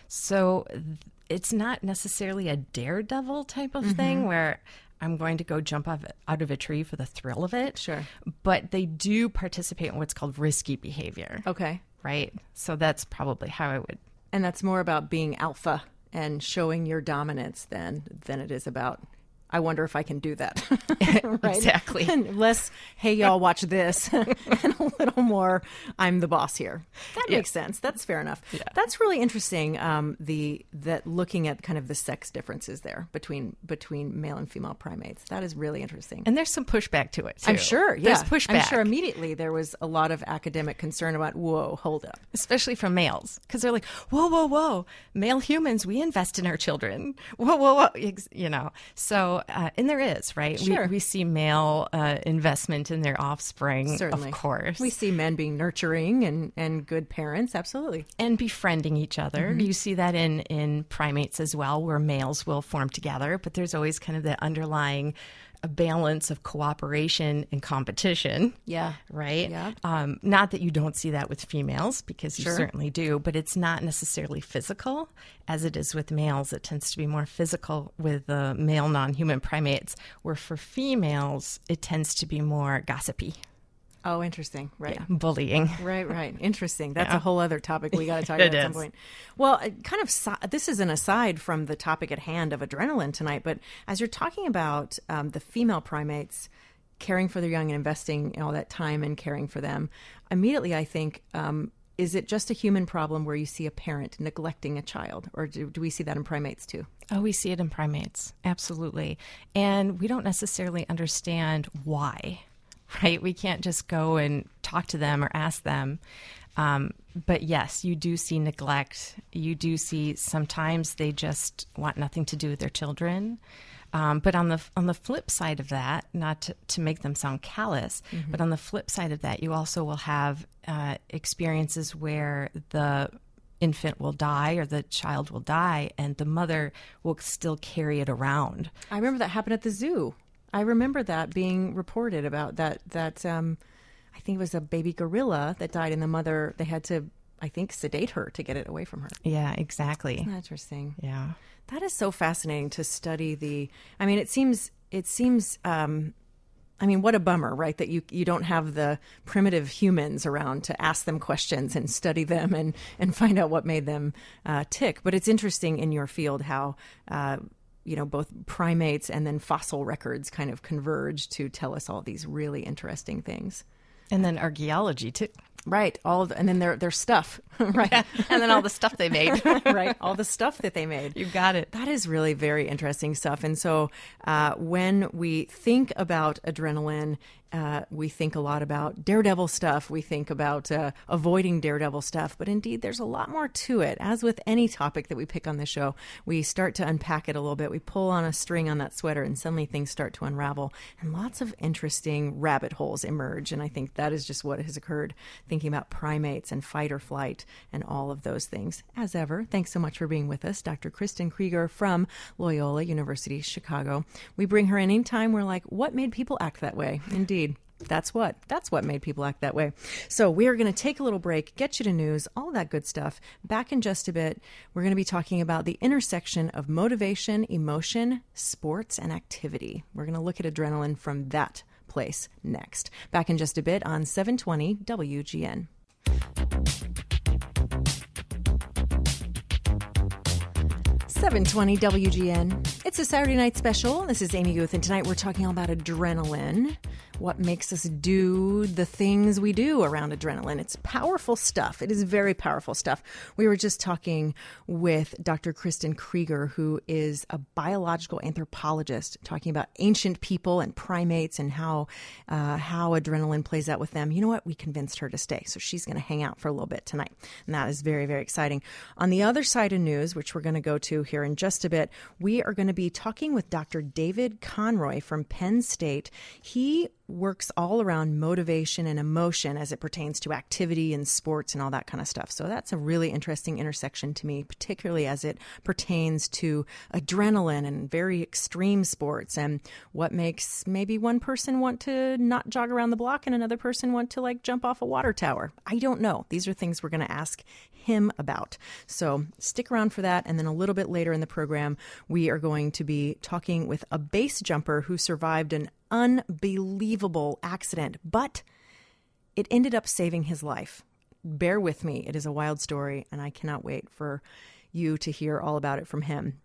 Speaker 8: So th- it's not necessarily a daredevil type of
Speaker 6: Mm-hmm.
Speaker 8: thing where I'm going to go jump off, out of a tree for the thrill of it.
Speaker 6: Sure.
Speaker 8: But they do participate in what's called risky behavior.
Speaker 6: Okay.
Speaker 8: Right? So that's probably how I would.
Speaker 6: And that's more about being alpha and showing your dominance than than it is about, I wonder if I can do that. Right?
Speaker 8: Exactly.
Speaker 6: And less, hey, y'all, watch this. And a little more, I'm the boss here. That
Speaker 8: Yeah.
Speaker 6: makes sense. That's fair enough.
Speaker 8: Yeah.
Speaker 6: That's really interesting, um, the that looking at kind of the sex differences there between between male and female primates. That is really interesting.
Speaker 8: And there's some pushback to it, too.
Speaker 6: I'm sure, yeah.
Speaker 8: There's pushback.
Speaker 6: I'm sure immediately there was a lot of academic concern about, whoa, hold up.
Speaker 8: Especially from males, because they're like, whoa, whoa, whoa, male humans, we invest in our children. Whoa, whoa, whoa, Ex- you know. So So, uh, and there is, right?
Speaker 6: Sure.
Speaker 8: We, we see male uh, investment in their offspring,
Speaker 6: Certainly.
Speaker 8: of course.
Speaker 6: We see men being nurturing and, and good parents, absolutely.
Speaker 8: And befriending each other.
Speaker 6: Mm-hmm.
Speaker 8: You see that in, in primates as well, where males will form together, but there's always kind of the underlying a balance of cooperation and competition.
Speaker 6: Yeah.
Speaker 8: Right?
Speaker 6: Yeah.
Speaker 8: Um, not that you don't see that with females, because you
Speaker 6: Sure.
Speaker 8: certainly do, but it's not necessarily physical as it is with males. It tends to be more physical with the male non-human primates, where for females, it tends to be more gossipy.
Speaker 6: Oh, interesting. Right.
Speaker 8: Yeah, bullying.
Speaker 6: Right, right. Interesting. That's
Speaker 8: Yeah.
Speaker 6: a whole other topic we got to talk
Speaker 8: It
Speaker 6: about at some
Speaker 8: is.
Speaker 6: point. Well, uh, kind of, si- this is an aside from the topic at hand of adrenaline tonight, but as you're talking about um, the female primates caring for their young and investing all that time and caring for them, immediately I think, um, is it just a human problem where you see a parent neglecting a child, or do, do we see that in primates too?
Speaker 8: Oh, we see it in primates. Absolutely. And we don't necessarily understand why. Right? We can't just go and talk to them or ask them. Um, but yes, you do see neglect. You do see sometimes they just want nothing to do with their children. Um, but on the on the flip side of that, not to, to make them sound callous, mm-hmm. but on the flip side of that, you also will have uh, experiences where the infant will die or the child will die and the mother will still carry it around.
Speaker 6: I remember that happened at the zoo. I remember that being reported about that, that um, I think it was a baby gorilla that died and the mother, they had to, I think, sedate her to get it away from her.
Speaker 8: Yeah, exactly.
Speaker 6: Isn't that interesting?
Speaker 8: Yeah.
Speaker 6: That is so fascinating to study the, I mean, it seems, it seems, um, I mean, what a bummer, right? That you, you don't have the primitive humans around to ask them questions and study them and, and find out what made them uh, tick. But it's interesting in your field how, uh, you know, both primates and then fossil records kind of converge to tell us all these really interesting things.
Speaker 8: And then archaeology too.
Speaker 6: Right. All of the, and then their their stuff. Right.
Speaker 8: Yeah. And then all the stuff they made.
Speaker 6: Right. All the stuff that they made.
Speaker 8: You got it.
Speaker 6: That is really very interesting stuff. And so uh, when we think about adrenaline, uh, we think a lot about daredevil stuff. We think about uh, avoiding daredevil stuff. But indeed, there's a lot more to it. As with any topic that we pick on the show, we start to unpack it a little bit. We pull on a string on that sweater and suddenly things start to unravel. And lots of interesting rabbit holes emerge. And I think that is just what has occurred, thinking about primates and fight or flight and all of those things. As ever, thanks so much for being with us, Doctor Kristen Krieger from Loyola University, Chicago. We bring her in anytime we're like, what made people act that way? Indeed. That's what. That's what made people act that way. So we are going to take a little break, get you to news, all that good stuff. Back in just a bit, we're going to be talking about the intersection of motivation, emotion, sports, and activity. We're going to look at adrenaline from that place next. Back in just a bit on seven twenty W G N. seven twenty W G N. It's a Saturday night special. This is Amy Guth, and tonight we're talking all about adrenaline. What makes us do the things we do around adrenaline? It's powerful stuff. It is very powerful stuff. We were just talking with Doctor Kristen Krieger, who is a biological anthropologist, talking about ancient people and primates and how uh, how adrenaline plays out with them. You know what? We convinced her to stay, so she's going to hang out for a little bit tonight, and that is very, very exciting. On the other side of news, which we're going to go to here in just a bit, we are going to be talking with Doctor David Conroy from Penn State. He works all around motivation and emotion as it pertains to activity and sports and all that kind of stuff. So that's a really interesting intersection to me, particularly as it pertains to adrenaline and very extreme sports and what makes maybe one person want to not jog around the block and another person want to like jump off a water tower. I don't know. These are things we're going to ask him about. So stick around for that. And then a little bit later in the program, we are going to be talking with a base jumper who survived an unbelievable accident, but it ended up saving his life. Bear with me. It is a wild story, and I cannot wait for you to hear all about it from him.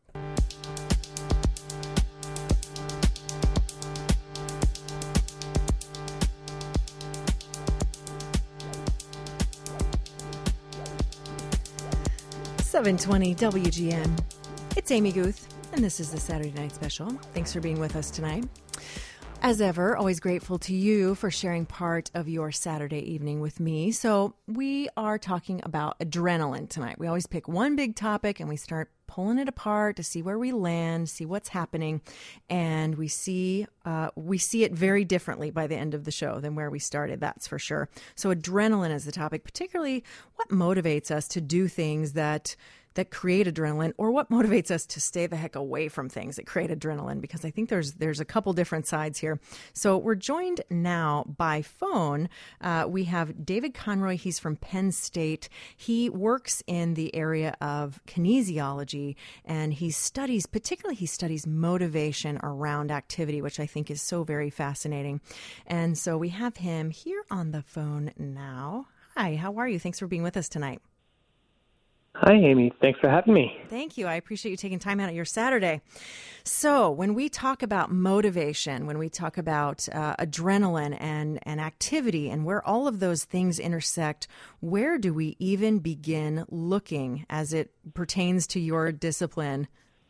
Speaker 6: seven twenty W G N. It's Amy Guth, and this is the Saturday Night Special. Thanks for being with us tonight. As ever, always grateful to you for sharing part of your Saturday evening with me. So we are talking about adrenaline tonight. We always pick one big topic and we start pulling it apart to see where we land, see what's happening, and we see uh, we see it very differently by the end of the show than where we started. That's for sure. So adrenaline is the topic, particularly what motivates us to do things that. that create adrenaline, or what motivates us to stay the heck away from things that create adrenaline, because I think there's there's a couple different sides here. So we're joined now by phone. Uh, we have David Conroy. He's from Penn State. He works in the area of kinesiology, and he studies, particularly he studies motivation around activity, which I think is so very fascinating. And so we have him here on the phone now. Hi, how are you? Thanks for being with us tonight.
Speaker 9: Hi, Amy. Thanks for having me.
Speaker 6: Thank you. I appreciate you taking time out of your Saturday. So when we talk about motivation, when we talk about uh, adrenaline and, and activity and where all of those things intersect, where do we even begin looking as it pertains to your discipline?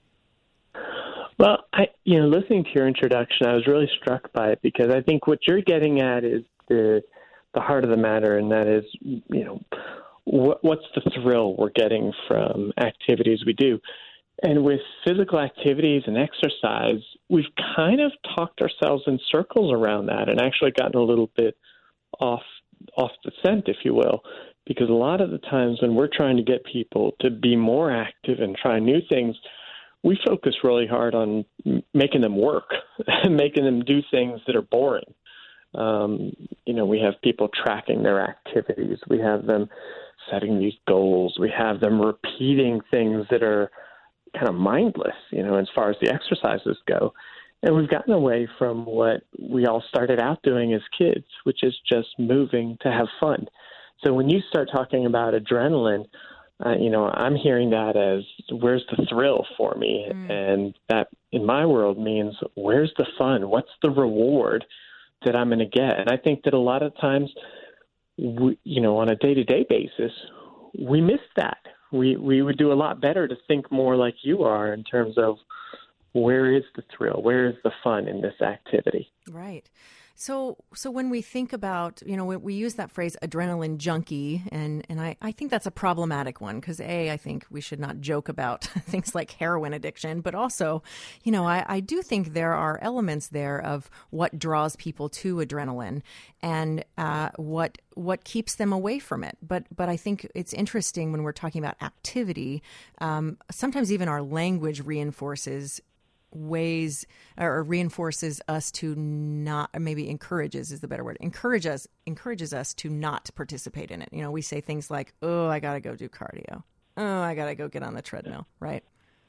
Speaker 9: Well, I, you know, listening to your introduction, I was really struck by it because I think what you're getting at is the the heart of the matter, and that is, you know, what's the thrill we're getting from activities we do? And with physical activities and exercise, we've kind of talked ourselves in circles around that and actually gotten a little bit off off the scent, if you will, because a lot of the times when we're trying to get people to be more active and try new things, we focus really hard on making them work and making them do things that are boring. Um, you know, we have people tracking their activities. We have them setting these goals. We have them repeating things that are kind of mindless, you know, as far as the exercises go. And we've gotten away from what we all started out doing as kids, which is just moving to have fun. So when you start talking about adrenaline, uh, you know, I'm hearing that as where's the thrill for me? Mm. And that in my world means where's the fun? What's the reward that I'm going to get? And I think that a lot of times, we, you know, on a day-to-day basis, we miss that. We we would do a lot better to think more like you are in terms of where is the thrill, where is the fun in this activity?
Speaker 6: Right. So so when we think about, you know, we, we use that phrase adrenaline junkie, and, and I, I think that's a problematic one because, A, I think we should not joke about things like heroin addiction, but also, you know, I, I do think there are elements there of what draws people to adrenaline and uh, what what keeps them away from it. But but I think it's interesting when we're talking about activity, um, sometimes even our language reinforces ways or reinforces us to not, or maybe encourages is the better word, encourage us, encourages us to not participate in it. You know, we say things like, oh, I got to go do cardio. Oh, I got to go get on the treadmill, right?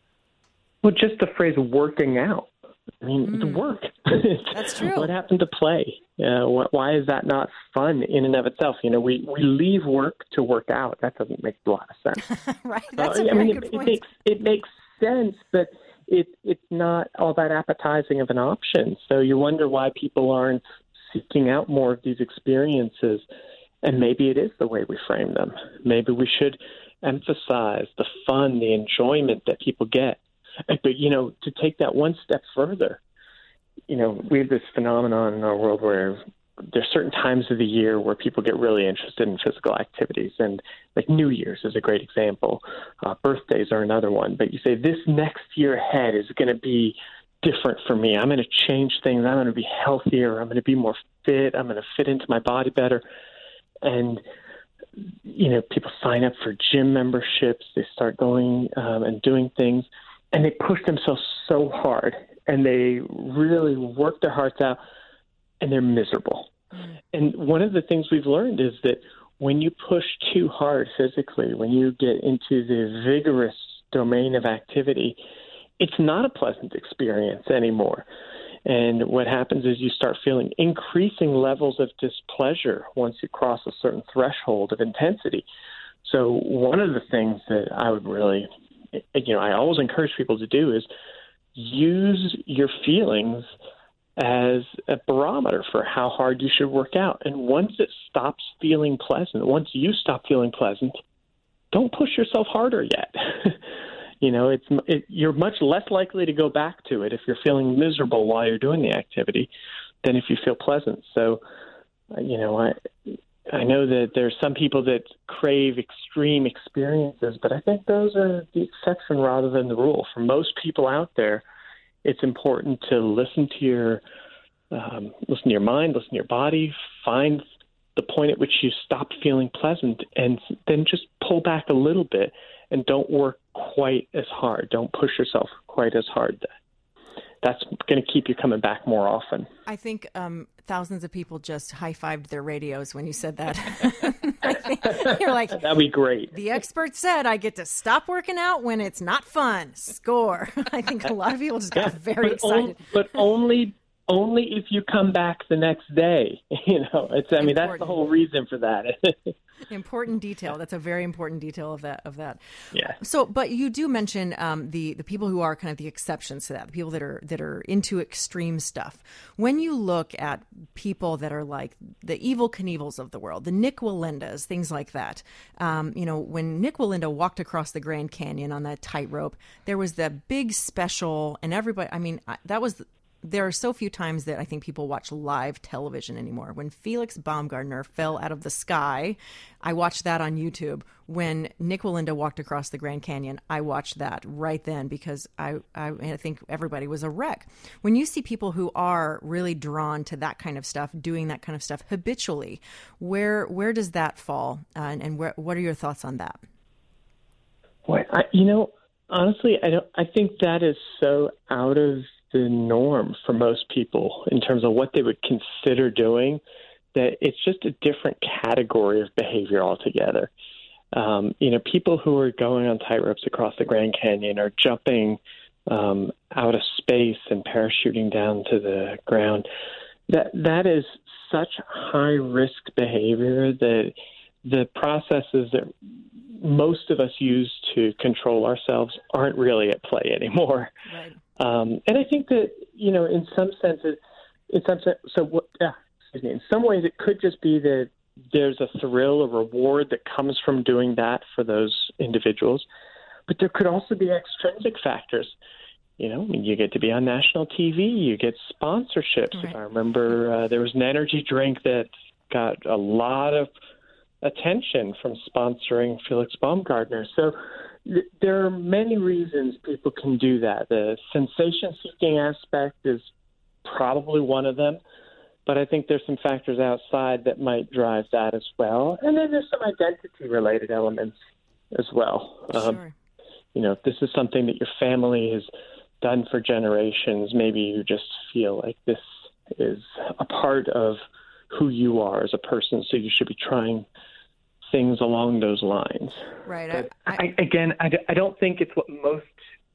Speaker 9: Well, just the phrase working out. I mean, mm. it's work.
Speaker 6: That's true.
Speaker 9: What happened to play? Uh, wh- why is that not fun in and of itself? You know, we, we leave work to work out. That doesn't make a lot of sense.
Speaker 6: Right. That's uh, a
Speaker 9: I
Speaker 6: very
Speaker 9: mean,
Speaker 6: good
Speaker 9: it,
Speaker 6: point.
Speaker 9: It makes, it makes sense, but It, it's not all that appetizing of an option. So you wonder why people aren't seeking out more of these experiences. And maybe it is the way we frame them. Maybe we should emphasize the fun, the enjoyment that people get. But, you know, to take that one step further, you know, we have this phenomenon in our world where there's certain times of the year where people get really interested in physical activities, and like New Year's is a great example. Uh, birthdays are another one. But you say this next year ahead is going to be different for me. I'm going to change things. I'm going to be healthier. I'm going to be more fit. I'm going to fit into my body better. And, you know, people sign up for gym memberships. They start going um, and doing things, and they push themselves so hard, and they really work their hearts out, and they're miserable. Mm. And one of the things we've learned is that when you push too hard physically, when you get into the vigorous domain of activity, it's not a pleasant experience anymore. And what happens is you start feeling increasing levels of displeasure once you cross a certain threshold of intensity. So one of the things that I would really, you know, I always encourage people to do is use your feelings as a barometer for how hard you should work out. And once it stops feeling pleasant, once you stop feeling pleasant, don't push yourself harder yet. you know, it's it, you're much less likely to go back to it if you're feeling miserable while you're doing the activity than if you feel pleasant. So, you know, I I know that there's some people that crave extreme experiences, but I think those are the exception rather than the rule. For most people out there, it's important to listen to your um, listen to your mind, listen to your body, find the point at which you stop feeling pleasant, and then just pull back a little bit and don't work quite as hard. Don't push yourself quite as hard. That's going to keep you coming back more often.
Speaker 6: I think um, thousands of people just high-fived their radios when you said that. I think you're like,
Speaker 9: that'd be great.
Speaker 6: The expert said I get to stop working out when it's not fun. Score. I think a lot of people just got
Speaker 9: yeah,
Speaker 6: very
Speaker 9: but
Speaker 6: excited.
Speaker 9: On, but only only if you come back the next day. You know, it's. I mean,
Speaker 6: Important.
Speaker 9: That's the whole reason for that.
Speaker 6: Important detail. That's a very important detail of that. Of that.
Speaker 9: Yeah.
Speaker 6: So, but you do mention um, the the people who are kind of the exceptions to that, the people that are that are into extreme stuff. When you look at people that are like the Evel Knievels of the world, the Nik Wallendas, things like that. Um, you know, when Nik Wallenda walked across the Grand Canyon on that tightrope, there was the big special, and everybody. I mean, that was. There are so few times that I think people watch live television anymore. When Felix Baumgartner fell out of the sky, I watched that on YouTube. When Nik Wallenda walked across the Grand Canyon, I watched that right then because I, I, I think everybody was a wreck. When you see people who are really drawn to that kind of stuff, doing that kind of stuff habitually, where where does that fall? Uh, and and where, what are your thoughts on that?
Speaker 9: Boy, I, you know, honestly, I don't. I think that is so out of the norm for most people in terms of what they would consider doing, that it's just a different category of behavior altogether. Um, you know, people who are going on tightropes across the Grand Canyon or jumping um, out of space and parachuting down to the ground, that that is such high risk behavior that the processes that most of us use to control ourselves aren't really at play anymore.
Speaker 6: Right.
Speaker 9: Um, and I think that, you know, in some senses, in some sense, so what, yeah, excuse me, in some ways it could just be that there's a thrill, a reward that comes from doing that for those individuals. But there could also be extrinsic factors. You know, I mean, you get to be on national T V, you get sponsorships.
Speaker 6: Right.
Speaker 9: I remember uh, there was an energy drink that got a lot of attention from sponsoring Felix Baumgartner. So th- there are many reasons people can do that. The sensation-seeking aspect is probably one of them, but I think there's some factors outside that might drive that as well. And then there's some identity-related elements as well. Um,
Speaker 6: Sure.
Speaker 9: You know, if this is something that your family has done for generations, maybe you just feel like this is a part of who you are as a person, so you should be trying things along those lines.
Speaker 6: Right.
Speaker 9: But
Speaker 6: I, I,
Speaker 9: I, again, I, I don't think it's what most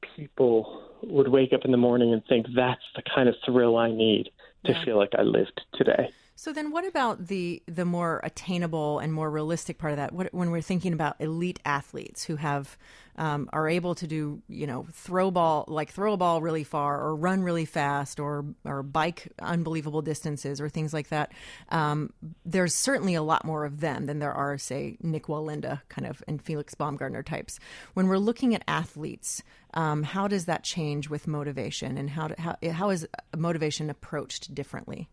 Speaker 9: people would wake up in the morning and think that's the kind of thrill I need to
Speaker 6: Yeah.
Speaker 9: feel like I lived today.
Speaker 6: So then what about the the more attainable and more realistic part of that? What, when we're thinking about elite athletes who have um, are able to do, you know, throw ball, like throw a ball really far or run really fast or or bike unbelievable distances or things like that. Um, there's certainly a lot more of them than there are, say, Nik Wallenda kind of and Felix Baumgartner types. When we're looking at athletes, um, how does that change with motivation, and how, do, how how is motivation approached differently?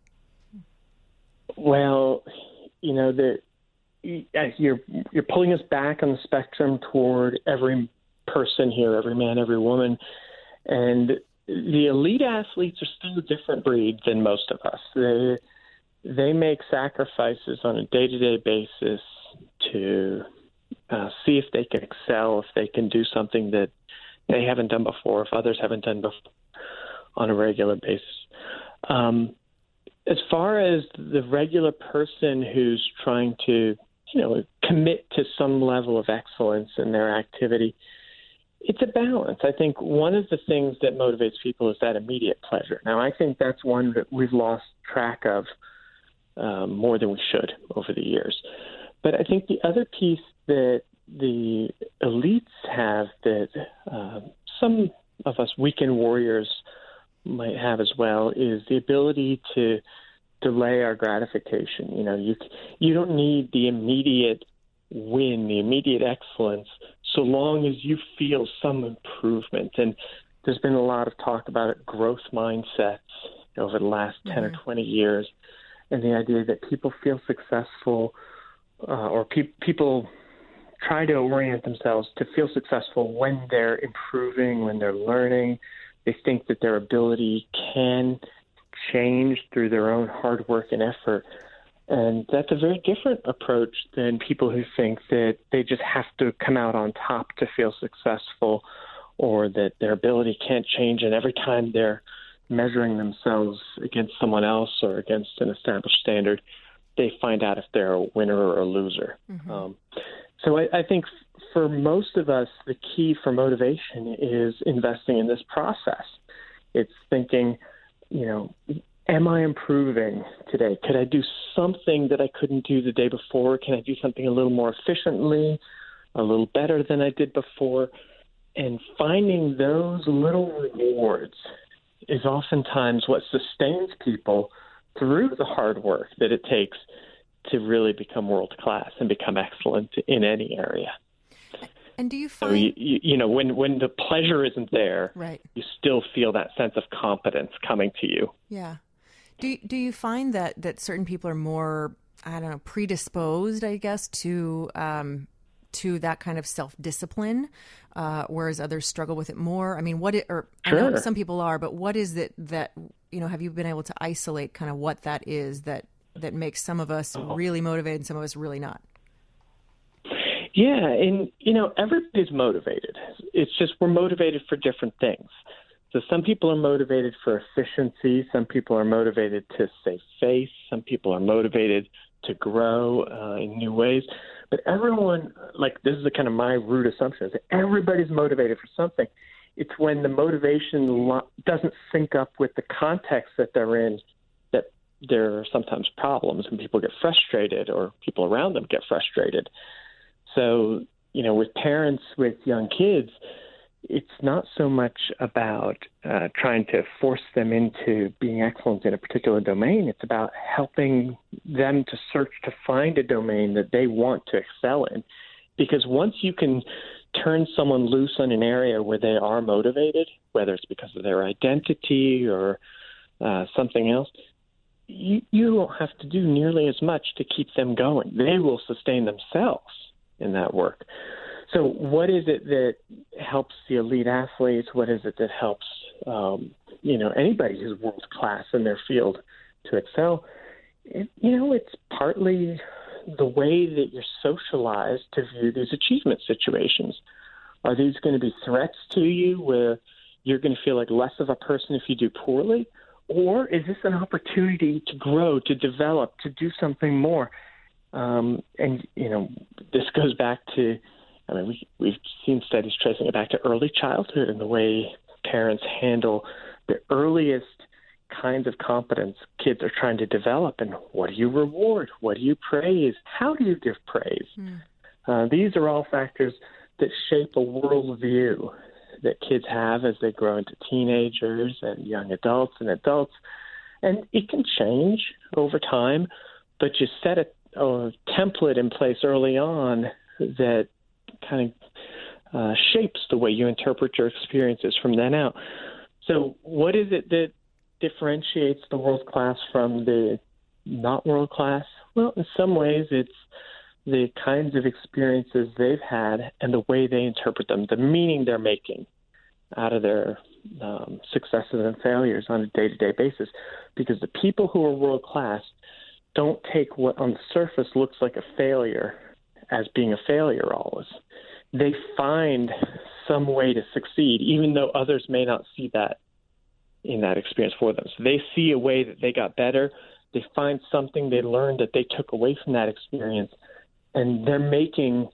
Speaker 9: Well, you know, the, you're you're pulling us back on the spectrum toward every person here, every man, every woman, and the elite athletes are still a different breed than most of us. They they make sacrifices on a day-to-day basis to uh, see if they can excel, if they can do something that they haven't done before, if others haven't done before on a regular basis. Um, As far as the regular person who's trying to, you know, commit to some level of excellence in their activity, it's a balance. I think one of the things that motivates people is that immediate pleasure. Now, I think that's one that we've lost track of um, more than we should over the years. But I think the other piece that the elites have that uh, some of us weekend warriors might have as well is the ability to delay our gratification. You know, you you don't need the immediate win, the immediate excellence, so long as you feel some improvement. And there's been a lot of talk about it, growth mindsets over the last ten mm-hmm. or twenty years, and the idea that people feel successful uh, or pe- people try to orient themselves to feel successful when they're improving, when they're learning. They think that their ability can change through their own hard work and effort. And that's a very different approach than people who think that they just have to come out on top to feel successful, or that their ability can't change, and every time they're measuring themselves against someone else or against an established standard, they find out if they're a winner or a loser. Mm-hmm. Um, so I, I think f- for most of us, the key for motivation is investing in this process. It's thinking, you know, am I improving today? Could I do something that I couldn't do the day before? Can I do something a little more efficiently, a little better than I did before? And finding those little rewards is oftentimes what sustains people through the hard work that it takes to really become world class and become excellent in any area.
Speaker 6: And do you find,
Speaker 9: so you, you, you know, when when the pleasure isn't there,
Speaker 6: right,
Speaker 9: you still feel that sense of competence coming to you.
Speaker 6: Yeah. Do do you find that that certain people are more, I don't know, predisposed, I guess, to um, to that kind of self-discipline, uh, whereas others struggle with it more? I mean, what it, or
Speaker 9: sure.
Speaker 6: I know some people are, but what is it that, you know, have you been able to isolate kind of what that is that that makes some of us
Speaker 9: oh.
Speaker 6: really motivated and some of us really not?
Speaker 9: Yeah, and, you know, everybody's motivated. It's just we're motivated for different things. So some people are motivated for efficiency. Some people are motivated to save face. Some people are motivated to grow uh, in new ways. But everyone, like, this is the kind of my root assumption, is that everybody's motivated for something. It's when the motivation lo- doesn't sync up with the context that they're in that there are sometimes problems, and people get frustrated, or people around them get frustrated. So, you know, with parents with young kids, it's not so much about uh, trying to force them into being excellent in a particular domain. It's about helping them to search to find a domain that they want to excel in. Because once you can turn someone loose on an area where they are motivated, whether it's because of their identity or uh, something else, you, you won't have to do nearly as much to keep them going. They will sustain themselves in that work. So what is it that helps the elite athletes? What is it that helps, um, you know, anybody who's world class in their field to excel? It, you know, it's partly the way that you're socialized to view these achievement situations. Are these going to be threats to you where you're going to feel like less of a person if you do poorly? Or is this an opportunity to grow, to develop, to do something more? Um, and, you know, this goes back to, I mean, we, we've seen studies tracing it back to early childhood and the way parents handle the earliest kinds of competence kids are trying to develop. And what do you reward? What do you praise? How do you give praise? Mm. Uh, these are all factors that shape a worldview that kids have as they grow into teenagers and young adults and adults. And it can change over time, but you set a a template in place early on that kind of uh, shapes the way you interpret your experiences from then out. So what is it that differentiates the world class from the not world class? Well, in some ways it's the kinds of experiences they've had and the way they interpret them, the meaning they're making out of their um, successes and failures on a day-to-day basis. Because the people who are world class don't take what on the surface looks like a failure as being a failure always. They find some way to succeed, even though others may not see that in that experience for them. So they see a way that they got better. They find something they learned that they took away from that experience, and they're making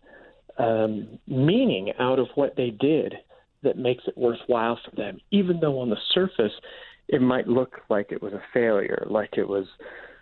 Speaker 9: um, meaning out of what they did that makes it worthwhile for them, even though on the surface it might look like it was a failure, like it was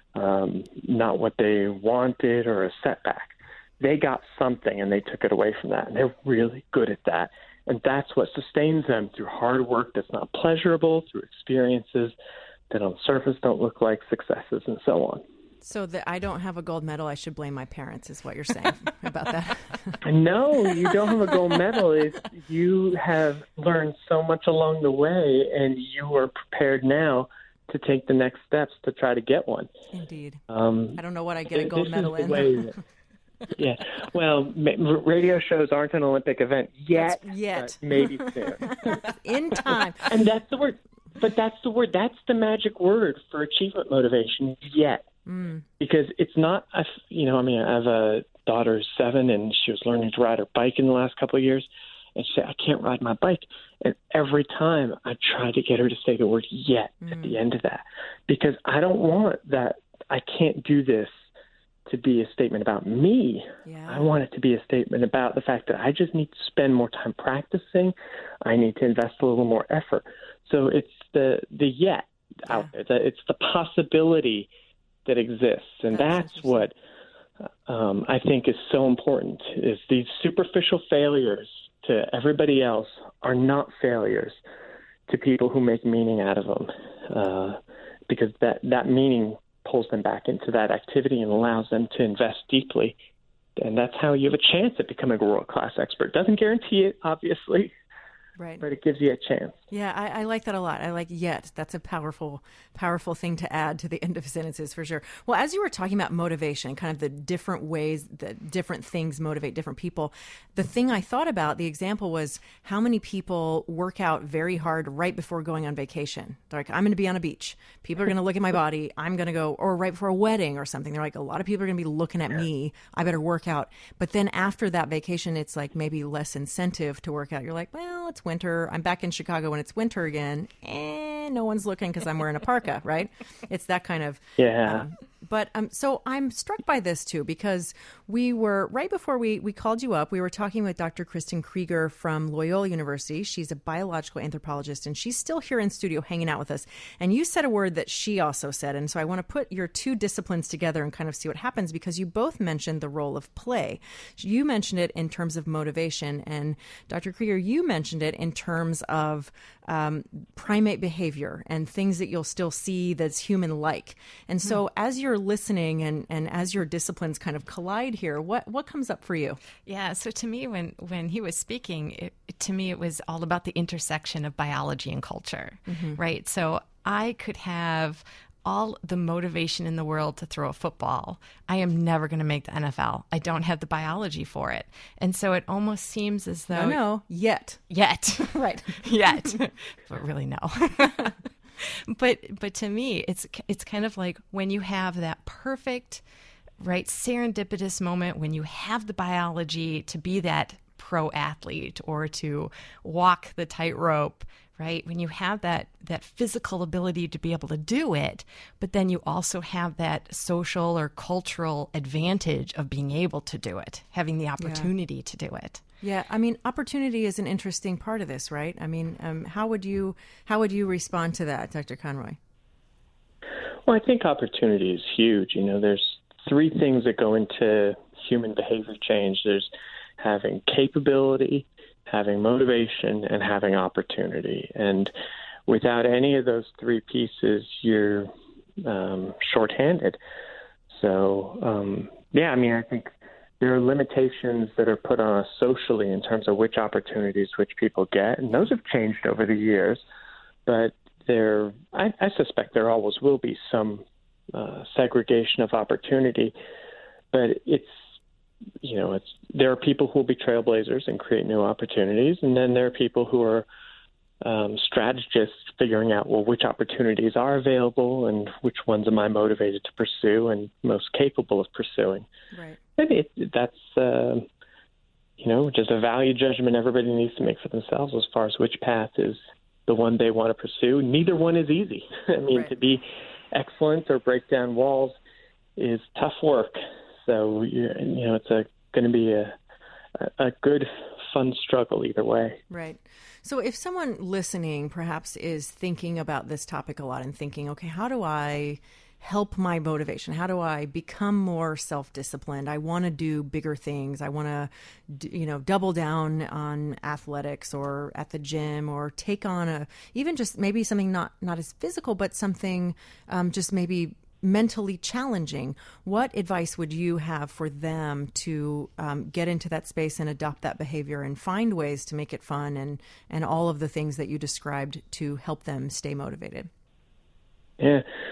Speaker 9: Um, not what they wanted or a setback. They got something and they took it away from that, and they're really good at that. And that's what sustains them through hard work that's not pleasurable, through experiences that on the surface don't look like successes, and so on.
Speaker 6: So that I don't have a gold medal, I should blame my parents, is what you're saying about that?
Speaker 9: No, you don't have a gold medal. It's, you have learned so much along the way, and you are prepared now to take the next steps to try to get one.
Speaker 6: Indeed.
Speaker 9: Um,
Speaker 6: I don't know what I get a gold medal in.
Speaker 9: That, Yeah. Well, ma- radio shows aren't an Olympic event yet.
Speaker 6: That's yet.
Speaker 9: But maybe soon.
Speaker 6: In time.
Speaker 9: And that's the word. But that's the word. That's the magic word for achievement motivation, yet. Mm. Because it's not, a, you know, I mean, I have a daughter who's seven, and she was learning to ride her bike in the last couple of years. And she said, I can't ride my bike. And every time I try to get her to say the word yet mm. at the end of that. Because I don't want that I can't do this to be a statement about me. Yeah. I want it to be a statement about the fact that I just need to spend more time practicing. I need to invest a little more effort. So it's the the yet yeah. out there. It's the possibility that exists. And that's, that's what um, I think is so important, is these superficial failures to everybody else are not failures to people who make meaning out of them, uh, because that, that meaning pulls them back into that activity and allows them to invest deeply. And that's how you have a chance at becoming a world-class expert. Doesn't guarantee it, obviously,
Speaker 6: right,
Speaker 9: but it gives you a chance.
Speaker 6: Yeah, I, I like that a lot. I like yet. That's a powerful, powerful thing to add to the end of sentences for sure. Well, as you were talking about motivation, kind of the different ways that different things motivate different people, the thing I thought about, the example was how many people work out very hard right before going on vacation. They're like, I'm going to be on a beach. People are going to look at my body. I'm going to go, or right before a wedding or something. They're like, a lot of people are going to be looking at me. I better work out. But then after that vacation, it's like maybe less incentive to work out. You're like, well, it's winter. I'm back in Chicago when it's winter again, and no one's looking because I'm wearing a parka, right? It's that kind of
Speaker 9: yeah.
Speaker 6: Um, but um, so I'm struck by this too, because we were right before we we called you up. We were talking with Doctor Kristen Krieger from Loyola University. She's a biological anthropologist, and she's still here in studio hanging out with us. And you said a word that she also said, and so I want to put your two disciplines together and kind of see what happens, because you both mentioned the role of play. You mentioned it in terms of motivation, and Doctor Krieger, you mentioned it in terms of um, primate behavior and things that you'll still see that's human-like. And so mm. as you're listening and, and as your disciplines kind of collide here, what, what comes up for you?
Speaker 8: Yeah, so to me, when, when he was speaking, it, to me, it was all about the intersection of biology and culture, mm-hmm. right? So I could have all the motivation in the world to throw a football. I am never going to make the N F L. I don't have the biology for it. And so it almost seems as though...
Speaker 6: No, no, yet.
Speaker 8: Yet.
Speaker 6: Right.
Speaker 8: Yet. But really, no. but but to me, it's it's kind of like when you have that perfect, right, serendipitous moment when you have the biology to be that pro athlete or to walk the tightrope, right? When you have that that physical ability to be able to do it, but then you also have that social or cultural advantage of being able to do it, having the opportunity yeah. to do it.
Speaker 6: Yeah, I mean, opportunity is an interesting part of this, right? I mean, um, how would you how would you respond to that, Doctor Conroy?
Speaker 9: Well, I think opportunity is huge. You know, there's three things that go into human behavior change. There's having capability, having motivation, and having opportunity. And without any of those three pieces, you're um, shorthanded. So, um, yeah, I mean, I think there are limitations that are put on us socially in terms of which opportunities which people get, and those have changed over the years. But there, I, I suspect there always will be some uh, segregation of opportunity. But it's, you know, it's there are people who will be trailblazers and create new opportunities, and then there are people who are um, strategists figuring out, well, which opportunities are available and which ones am I motivated to pursue and most capable of pursuing.
Speaker 6: Right.
Speaker 9: And it, that's, uh, you know, just a value judgment everybody needs to make for themselves as far as which path is the one they want to pursue. Neither one is easy. I mean,
Speaker 6: right.
Speaker 9: to be excellent or break down walls is tough work. So, you know, it's a, going to be a, a good, fun struggle either way.
Speaker 6: Right. So if someone listening perhaps is thinking about this topic a lot and thinking, okay, how do I help my motivation? How do I become more self-disciplined? I want to do bigger things. I want to, you know, double down on athletics or at the gym, or take on a, even just maybe something not, not as physical, but something um, just maybe mentally challenging. What advice would you have for them to um, get into that space and adopt that behavior and find ways to make it fun and, and all of the things that you described to help them stay motivated?
Speaker 9: Yeah.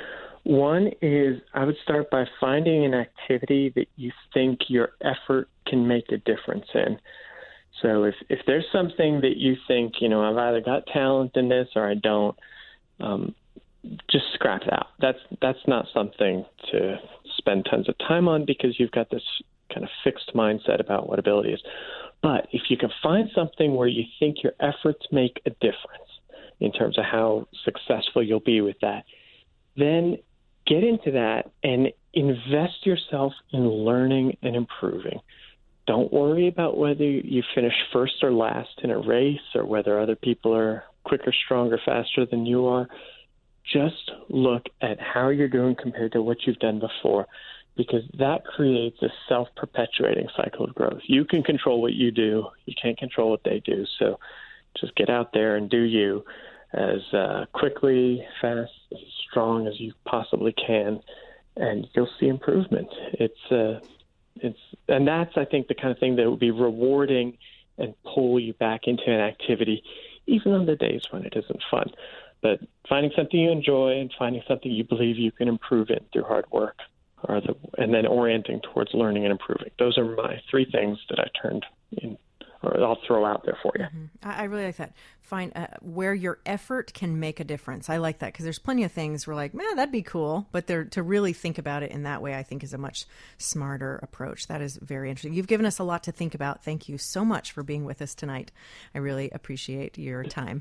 Speaker 9: One is I would start by finding an activity that you think your effort can make a difference in. So if, if there's something that you think, you know, I've either got talent in this or I don't, um, just scrap it out. That's that's not something to spend tons of time on because you've got this kind of fixed mindset about what ability is. But if you can find something where you think your efforts make a difference in terms of how successful you'll be with that, then get into that and invest yourself in learning and improving. Don't worry about whether you finish first or last in a race or whether other people are quicker, stronger, faster than you are. Just look at how you're doing compared to what you've done before, because that creates a self-perpetuating cycle of growth. You can control what you do. You can't control what they do. So just get out there and do you as uh, quickly, fast, as strong as you possibly can, and you'll see improvement. It's uh, it's and that's, I think, the kind of thing that will be rewarding and pull you back into an activity, even on the days when it isn't fun. But finding something you enjoy and finding something you believe you can improve in through hard work, are the, and then orienting towards learning and improving. Those are my three things that I turned in, or I'll throw out there for you.
Speaker 6: Mm-hmm. I, I really like that. Find uh, where your effort can make a difference. I like that because there's plenty of things we're like, man, that'd be cool. But there, to really think about it in that way, I think is a much smarter approach. That is very interesting. You've given us a lot to think about. Thank you so much for being with us tonight. I really appreciate your time.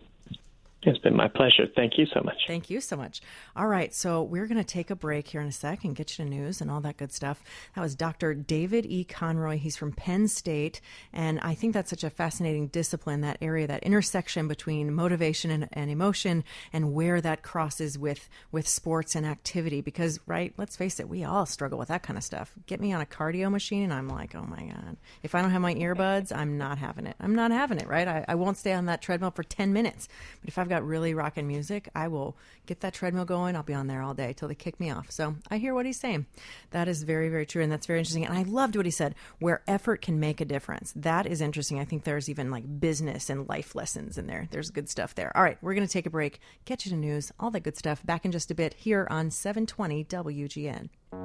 Speaker 9: It's been my pleasure. Thank you so much.
Speaker 6: Thank you so much. All right, so we're going to take a break here in a sec and get you to news and all that good stuff. That was Doctor David E. Conroy. He's from Penn State, and I think that's such a fascinating discipline, that area, that intersection between motivation and, and emotion, and where that crosses with, with sports and activity. Because, right, let's face it, we all struggle with that kind of stuff. Get me on a cardio machine, and I'm like, oh, my God. If I don't have my earbuds, I'm not having it. I'm not having it, right? I, I won't stay on that treadmill for ten minutes. But if I've got really rocking music, I will get that treadmill going. I'll be on there all day till they kick me off. So I hear what he's saying. That is very, very true. And that's very interesting. And I loved what he said, where effort can make a difference. That is interesting. I think there's even like business and life lessons in there. There's good stuff there. All right, we're going to take a break, get you to news, all that good stuff. Back in just a bit here on seven twenty W G N.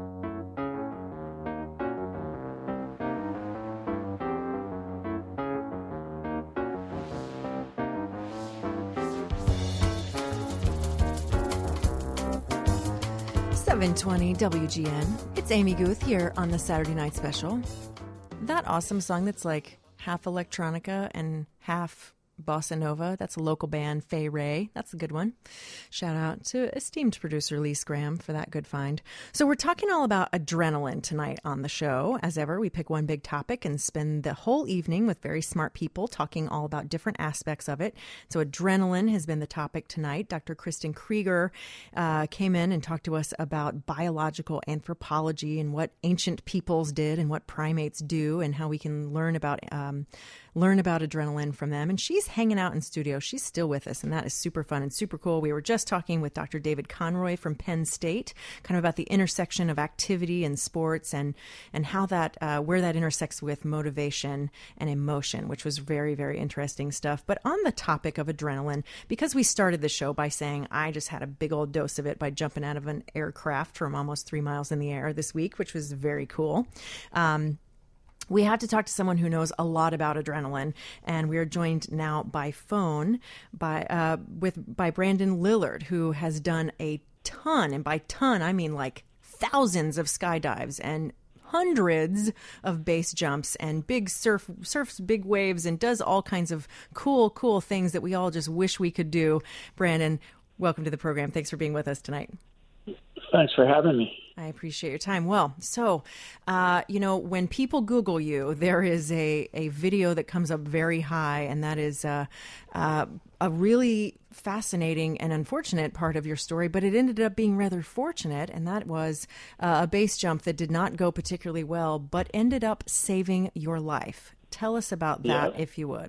Speaker 6: seven twenty W G N. It's Amy Guth here on the Saturday Night Special. That awesome song that's like half electronica and half bossa nova. That's a local band, Fay Ray. That's a good one. Shout out to esteemed producer Lee Scram for that good find. So we're talking all about adrenaline tonight on the show. As ever, we pick one big topic and spend the whole evening with very smart people talking all about different aspects of it. So adrenaline has been the topic tonight. Doctor Kristen Krieger uh, came in and talked to us about biological anthropology and what ancient peoples did and what primates do and how we can learn about um, learn about adrenaline from them. And she's hanging out in studio. She's still with us, and that is super fun and super cool. We were just talking with Doctor David Conroy from Penn State, kind of about the intersection of activity and sports and and how that, uh, where that intersects with motivation and emotion, which was very, very interesting stuff. But on the topic of adrenaline, because we started the show by saying I just had a big old dose of it by jumping out of an aircraft from almost three miles in the air this week, which was very cool. Um, We had to talk to someone who knows a lot about adrenaline, and we are joined now by phone by uh, with by Brandon Lillard, who has done a ton, and by ton I mean like thousands of skydives and hundreds of base jumps and big surf surfs big waves and does all kinds of cool, cool things that we all just wish we could do. Brandon, welcome to the program. Thanks for being with us tonight.
Speaker 10: Thanks for having me.
Speaker 6: I appreciate your time. Well, so, uh, you know, when people Google you, there is a, a video that comes up very high, and that is uh, uh, a really fascinating and unfortunate part of your story, but it ended up being rather fortunate, and that was uh, a base jump that did not go particularly well, but ended up saving your life. Tell us about that, yeah. if you would.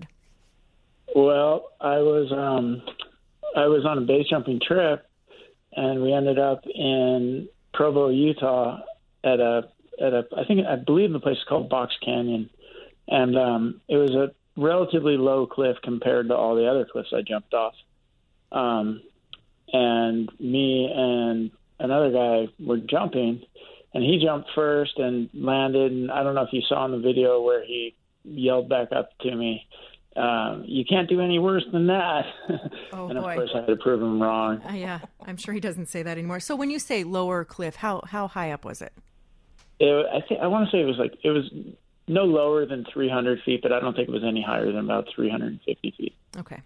Speaker 10: Well, I was um, I was on a base jumping trip, and we ended up in Provo, Utah, at a at a I think I believe the place is called Box Canyon, and um, it was a relatively low cliff compared to all the other cliffs I jumped off. Um, and me and another guy were jumping, and he jumped first and landed. And I don't know if you saw in the video where he yelled back up to me, um, "You can't do any worse than that."
Speaker 6: Oh,
Speaker 10: and of
Speaker 6: boy.
Speaker 10: course, I had to prove him wrong.
Speaker 6: Uh, yeah, I'm sure he doesn't say that anymore. So when you say lower cliff, how how high up was it?
Speaker 10: It, I think I want to say it was like it was no lower than three hundred feet, but I don't think it was any higher than about three hundred fifty feet.
Speaker 6: Okay.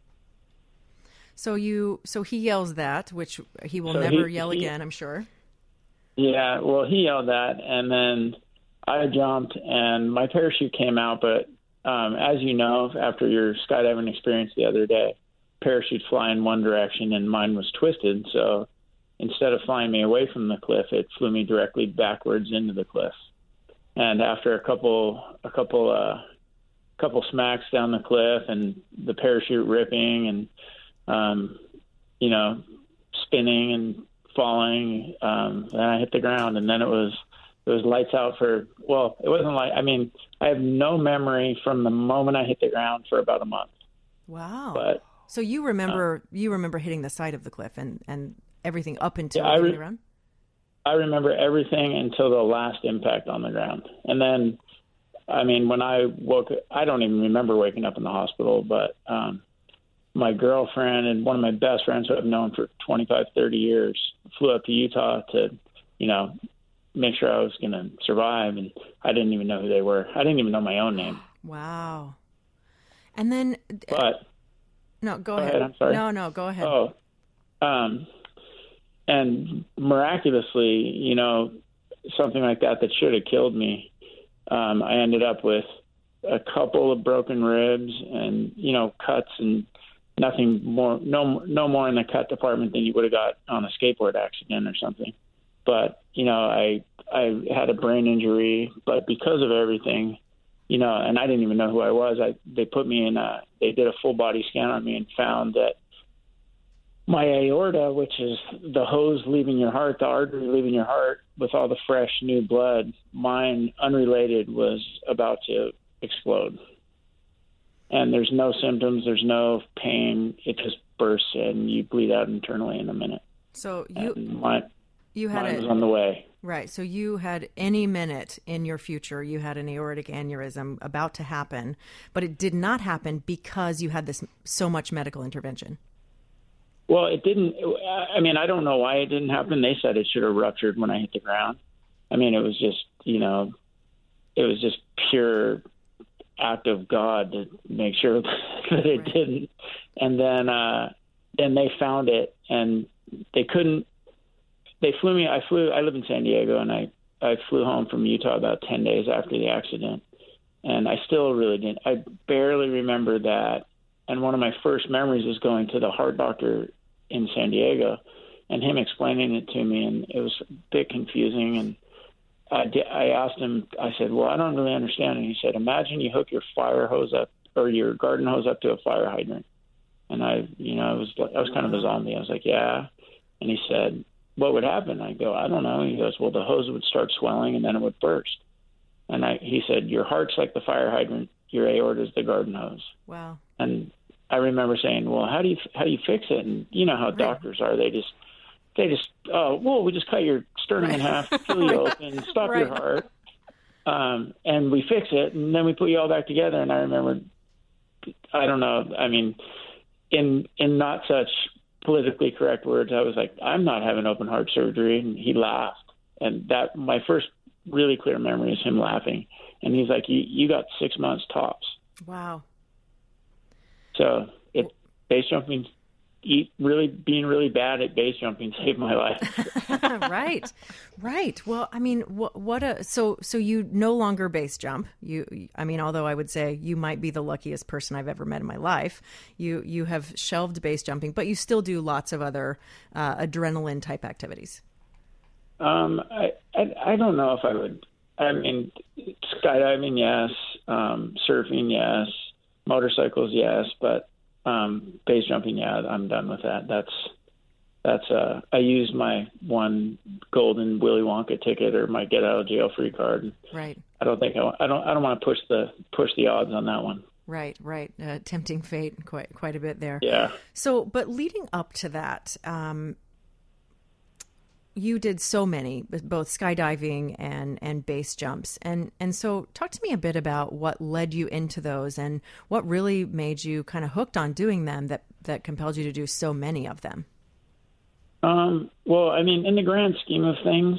Speaker 6: So you, so he yells that, which he will
Speaker 10: So
Speaker 6: never
Speaker 10: he-
Speaker 6: yell
Speaker 10: he-
Speaker 6: again, I'm sure.
Speaker 10: Yeah, well, he yelled that, and then I jumped, and my parachute came out. But um, as you know, after your skydiving experience the other day, parachutes fly in one direction, and mine was twisted. So instead of flying me away from the cliff, it flew me directly backwards into the cliff. And after a couple, a couple, uh, couple smacks down the cliff, and the parachute ripping, and um, you know, spinning and falling, um, then I hit the ground, and then it was it was lights out for. Well, it wasn't like I mean, I have no memory from the moment I hit the ground for about a month.
Speaker 6: Wow.
Speaker 10: But
Speaker 6: so you remember you remember hitting the side of the cliff and, and everything up until
Speaker 10: Yeah, I
Speaker 6: hitting
Speaker 10: re-
Speaker 6: the ground?
Speaker 10: I remember everything until the last impact on the ground. And then, I mean, when I woke, I don't even remember waking up in the hospital, but um, my girlfriend and one of my best friends who I've known for twenty-five, thirty years flew up to Utah to, you know, make sure I was going to survive. And I didn't even know who they were. I didn't even know my own name.
Speaker 6: Wow. And then,
Speaker 10: But
Speaker 6: no, go,
Speaker 10: Go
Speaker 6: ahead.
Speaker 10: ahead, I'm sorry.
Speaker 6: No, no, go ahead.
Speaker 10: Oh, um, and miraculously, you know, something like that that should have killed me, um, I ended up with a couple of broken ribs and, you know, cuts and nothing more, no, no more in the cut department than you would have got on a skateboard accident or something. But, you know, I, I had a brain injury, but because of everything, you know, and I didn't even know who I was. I, they put me in a, they did a full body scan on me and found that my aorta, which is the hose leaving your heart, the artery leaving your heart with all the fresh new blood, mine, unrelated, was about to explode. And there's no symptoms, there's no pain. It just bursts and you bleed out internally in a minute.
Speaker 6: So you
Speaker 10: And my,
Speaker 6: you had
Speaker 10: mine
Speaker 6: a,
Speaker 10: was on the way.
Speaker 6: Right. So you had any minute in your future, you had an aortic aneurysm about to happen, but it did not happen because you had this so much medical intervention.
Speaker 10: Well, it didn't. I mean, I don't know why it didn't happen. They said it should have ruptured when I hit the ground. I mean, it was just, you know, it was just pure act of God to make sure that it
Speaker 6: Right.
Speaker 10: didn't. And then, uh, then they found it, and they couldn't. They flew me. I flew. I live in San Diego, and I I flew home from Utah about ten days after the accident, and I still really didn't. I barely remember that. And one of my first memories is going to the heart doctor in San Diego and him explaining it to me. And it was a bit confusing. And I, di- I asked him, I said, well, I don't really understand. And he said, imagine you hook your fire hose up or your garden hose up to a fire hydrant. And I, you know, I was, I was kind of a zombie. I was like, yeah. And he said, what would happen? I go, I don't know. He goes, well, the hose would start swelling and then it would burst. And I, he said, your heart's like the fire hydrant. Your aorta is the garden hose.
Speaker 6: Wow.
Speaker 10: And I remember saying, well, how do you, how do you fix it? And you know how
Speaker 6: Right.
Speaker 10: doctors are. They just, they just, oh, well, we just cut your sternum in half, fill you open, stop
Speaker 6: Right.
Speaker 10: your heart. Um, and we fix it. And then we put you all back together. And I remember, I don't know. I mean, in, in not such politically correct words, I was like, I'm not having open heart surgery. And he laughed. And that, my first really clear memory is him laughing. And he's like, you, you got six months tops.
Speaker 6: Wow.
Speaker 10: So it base jumping, eat really being really bad at base jumping saved my life.
Speaker 6: Right. Right. Well, I mean, what, what a, so, so you no longer base jump. You, I mean, although I would say you might be the luckiest person I've ever met in my life, you, you have shelved base jumping, but you still do lots of other uh, adrenaline type activities.
Speaker 10: Um, I, I I don't know if I would. I mean, skydiving, yes. Um, surfing, yes. Motorcycles, yes. But um, base jumping, yeah, I'm done with that. That's that's. Uh, I used my one golden Willy Wonka ticket or my get out of jail free card.
Speaker 6: Right.
Speaker 10: I don't think I, I don't. I don't want to push the push the odds on that one.
Speaker 6: Right. Right. Uh, tempting fate, quite quite a bit there.
Speaker 10: Yeah.
Speaker 6: So, but leading up to that. Um, you did so many, both skydiving and, and base jumps. And, and so talk to me a bit about what led you into those and what really made you kind of hooked on doing them that, that compelled you to do so many of them.
Speaker 10: Um, well, I mean, in the grand scheme of things,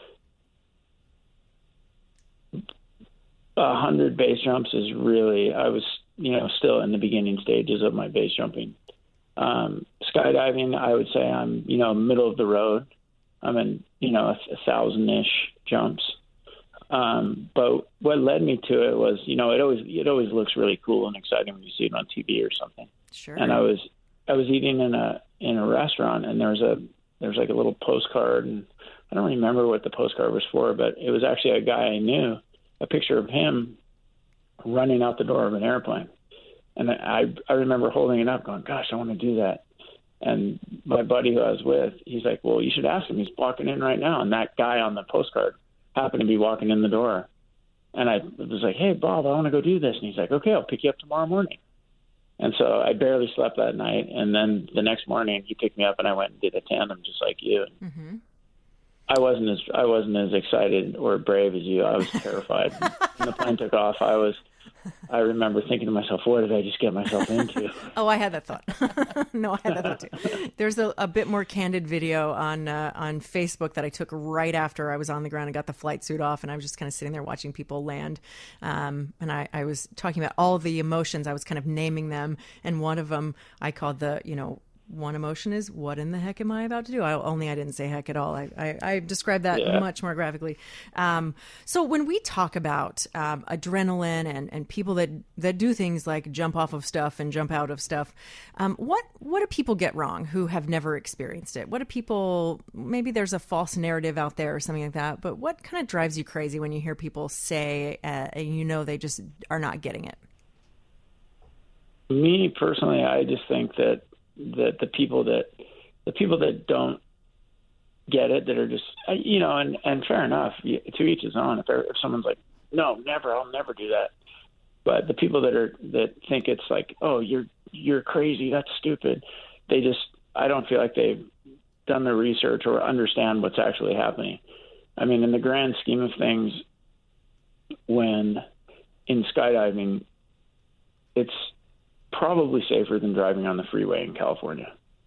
Speaker 10: a hundred base jumps is really, I was, you know, still in the beginning stages of my base jumping. Um, skydiving, I would say I'm, you know, middle of the road. I'm in, you know, a, a thousand-ish jumps. Um, but what led me to it was, you know, it always it always looks really cool and exciting when you see it on T V or something.
Speaker 6: Sure.
Speaker 10: And I was I was eating in a in a restaurant, and there was a there was like a little postcard, and I don't remember what the postcard was for, but it was actually a guy I knew, a picture of him running out the door of an airplane. And I I remember holding it up, going, "Gosh, I want to do that." And my buddy who I was with, he's like, "Well, you should ask him. He's walking in right now." And that guy on the postcard happened to be walking in the door. And I was like, "Hey, Bob, I want to go do this." And he's like, "Okay, I'll pick you up tomorrow morning." And so I barely slept that night. And then the next morning he picked me up and I went and did a tandem just like you.
Speaker 6: Mm-hmm.
Speaker 10: I wasn't as I wasn't as excited or brave as you. I was terrified. When the plane took off, I was I remember thinking to myself, what did I just get myself into?
Speaker 6: Oh, I had that thought. No, I had that thought too. There's a, a bit more candid video on uh, on Facebook that I took right after I was on the ground and got the flight suit off, and I was just kind of sitting there watching people land. Um, and I, I was talking about all of the emotions. I was kind of naming them, and one of them I called the, you know, one emotion is, what in the heck am I about to do? I, only I didn't say heck at all. I, I, I described that yeah. much more graphically. Um, so when we talk about um, adrenaline and, and people that, that do things like jump off of stuff and jump out of stuff, um, what what do people get wrong who have never experienced it? What do people, maybe there's a false narrative out there or something like that, but what kind of drives you crazy when you hear people say, uh, and you know they just are not getting it?
Speaker 10: Me personally, I just think that that the people that the people that don't get it, that are just, you know, and, and fair enough, to each his own. If, if someone's like, no, never, I'll never do that. But the people that are, that think it's like, oh, you're, you're crazy, that's stupid. They just, I don't feel like they've done the research or understand what's actually happening. I mean, in the grand scheme of things, when in skydiving, it's probably safer than driving on the freeway in California.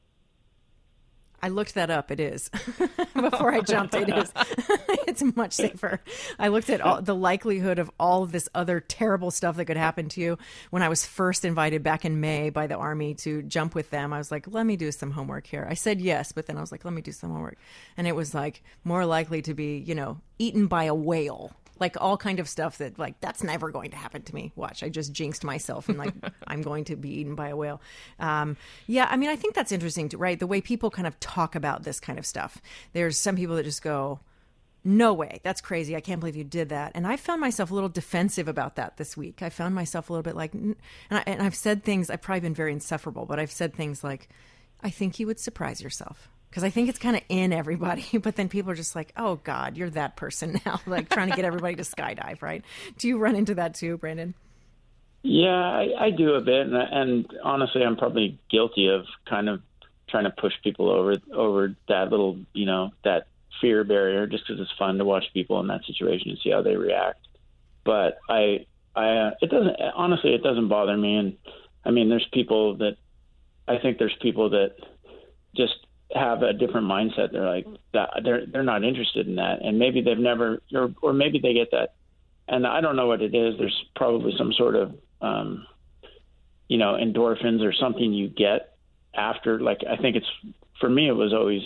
Speaker 6: I looked that up. It is. Before I jumped, it is. It's much safer. I looked at all, the likelihood of all of this other terrible stuff that could happen to you. When I was first invited back in May by the Army to jump with them, I was like, let me do some homework here. I said yes, but then I was like, let me do some homework. And it was like more likely to be, you know, eaten by a whale. Like all kind of stuff that, like, that's never going to happen to me. Watch, I just jinxed myself and like I'm going to be eaten by a whale. Um, yeah, I mean, I think that's interesting, too, right? The way people kind of talk about this kind of stuff. There's some people that just go, no way, that's crazy. I can't believe you did that. And I found myself a little defensive about that this week. I found myself a little bit like, and, I, and I've said things, I've probably been very insufferable, but I've said things like, I think you would surprise yourself. Because I think it's kind of in everybody, but then people are just like, oh, God, you're that person now, like trying to get everybody to skydive, right? Do you run into that too, Brandon?
Speaker 10: Yeah, I, I do a bit. And, and honestly, I'm probably guilty of kind of trying to push people over over that little, you know, that fear barrier, just because it's fun to watch people in that situation and see how they react. But I, I, uh, it doesn't, honestly, it doesn't bother me. And I mean, there's people that, I think there's people that just have a different mindset. They're like that. They're, they're not interested in that. And maybe they've never, or, or maybe they get that. And I don't know what it is. There's probably some sort of, um, you know, endorphins or something you get after, like, I think it's, for me, it was always,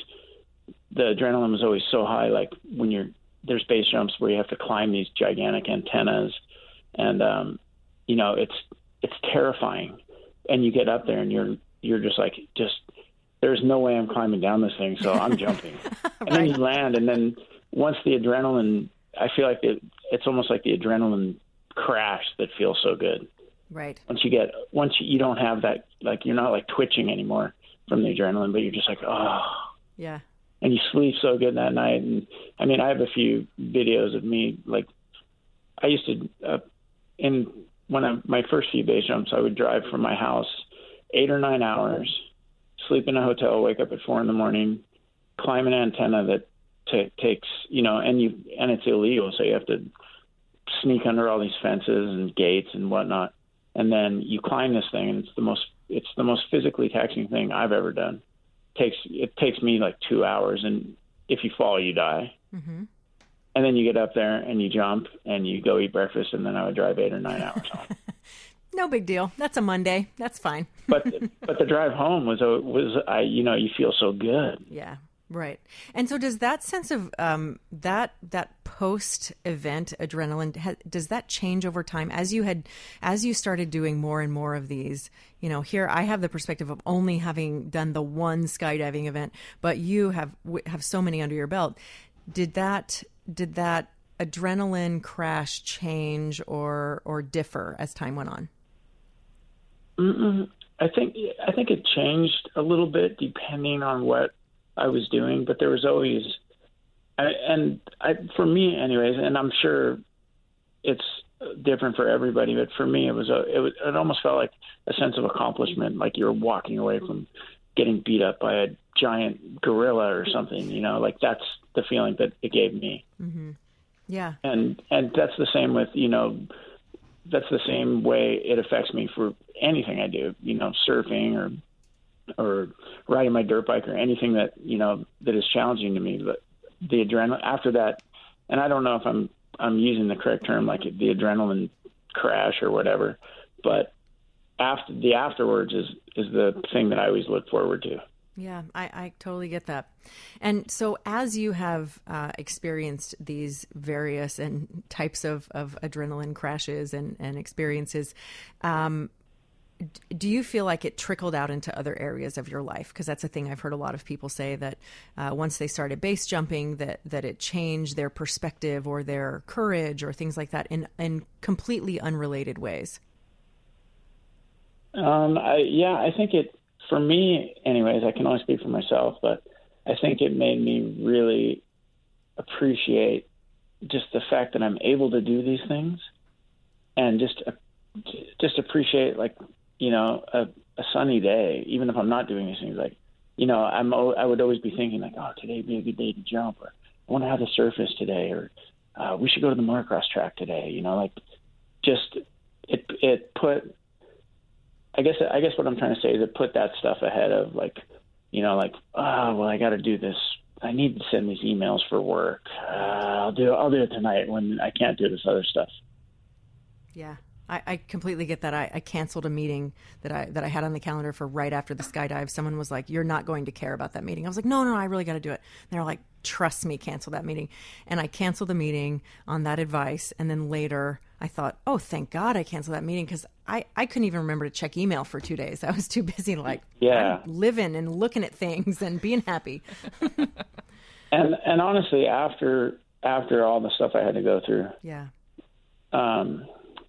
Speaker 10: the adrenaline was always so high. Like when you're, there's base jumps where you have to climb these gigantic antennas and, um, you know, it's, it's terrifying. And you get up there and you're, you're just like, just, there's no way I'm climbing down this thing, so I'm jumping. Right. And then you land, and then once the adrenaline, I feel like it, it's almost like the adrenaline crash that feels so good.
Speaker 6: Right.
Speaker 10: Once you get, once you, you don't have that, like you're not like twitching anymore from the adrenaline, but you're just like, oh.
Speaker 6: Yeah.
Speaker 10: And you sleep so good that night. And I mean, I have a few videos of me, like I used to, uh, in when I, my first few base jumps, I would drive from my house eight or nine hours, sleep in a hotel, wake up at four in the morning, climb an antenna that t- takes, you know, and you and it's illegal, so you have to sneak under all these fences and gates and whatnot, and then you climb this thing, and it's the most it's the most physically taxing thing I've ever done. It takes it takes me like two hours, and if you fall, you die. Mm-hmm. And then you get up there and you jump and you go eat breakfast, and then I would drive eight or nine hours home.
Speaker 6: No big deal. That's a Monday. That's fine.
Speaker 10: but but the drive home was a, was I you know you feel so good.
Speaker 6: Yeah, right. And so does that sense of um, that that post event adrenaline ha, does that change over time as you had as you started doing more and more of these? You know, here I have the perspective of only having done the one skydiving event, but you have have so many under your belt. Did that did that adrenaline crash change or or differ as time went on?
Speaker 10: Mm-mm. I think I think it changed a little bit depending on what I was doing, but there was always, I, and I, for me, anyways, and I'm sure it's different for everybody, but for me, it was a, it was, it almost felt like a sense of accomplishment, like you're walking away from getting beat up by a giant gorilla or something, you know, like that's the feeling that it gave me.
Speaker 6: Mm-hmm. Yeah,
Speaker 10: and and that's the same with you know. That's the same way it affects me for anything I do, you know, surfing or or riding my dirt bike or anything that, you know, that is challenging to me. But the adrenaline after that, and I don't know if I'm I'm using the correct term, like the adrenaline crash or whatever, but after the afterwards is, is the thing that I always look forward to.
Speaker 6: Yeah, I, I totally get that. And so as you have uh, experienced these various and types of, of adrenaline crashes and, and experiences, um, do you feel like it trickled out into other areas of your life? Because that's a thing I've heard a lot of people say, that uh, once they started base jumping, that, that it changed their perspective or their courage or things like that in, in completely unrelated ways.
Speaker 10: Um, I, yeah, I think it, for me, anyways, I can only speak for myself, but I think it made me really appreciate just the fact that I'm able to do these things, and just just appreciate, like, you know, a, a sunny day, even if I'm not doing these things. Like, you know, I'm I would always be thinking like, oh, today would be a good day to jump, or I wonder how the surf is today, or uh, we should go to the motocross track today. You know, like just it it put. I guess I guess what I'm trying to say is to put that stuff ahead of, like, you know, like, oh, well, I got to do this. I need to send these emails for work. Uh, I'll do I'll do it tonight when I can't do this other stuff.
Speaker 6: Yeah, I, I completely get that. I, I canceled a meeting that I that I had on the calendar for right after the skydive. Someone was like, "You're not going to care about that meeting." I was like, "No, no, I really got to do it." And they're like, "Trust me, cancel that meeting." And I canceled the meeting on that advice. And then later, I thought, "Oh, thank God I canceled that meeting," because I, I couldn't even remember to check email for two days. I was too busy, like,
Speaker 10: yeah,
Speaker 6: I'm living and looking at things and being happy.
Speaker 10: and and honestly, after after all the stuff I had to go through,
Speaker 6: yeah,
Speaker 10: um,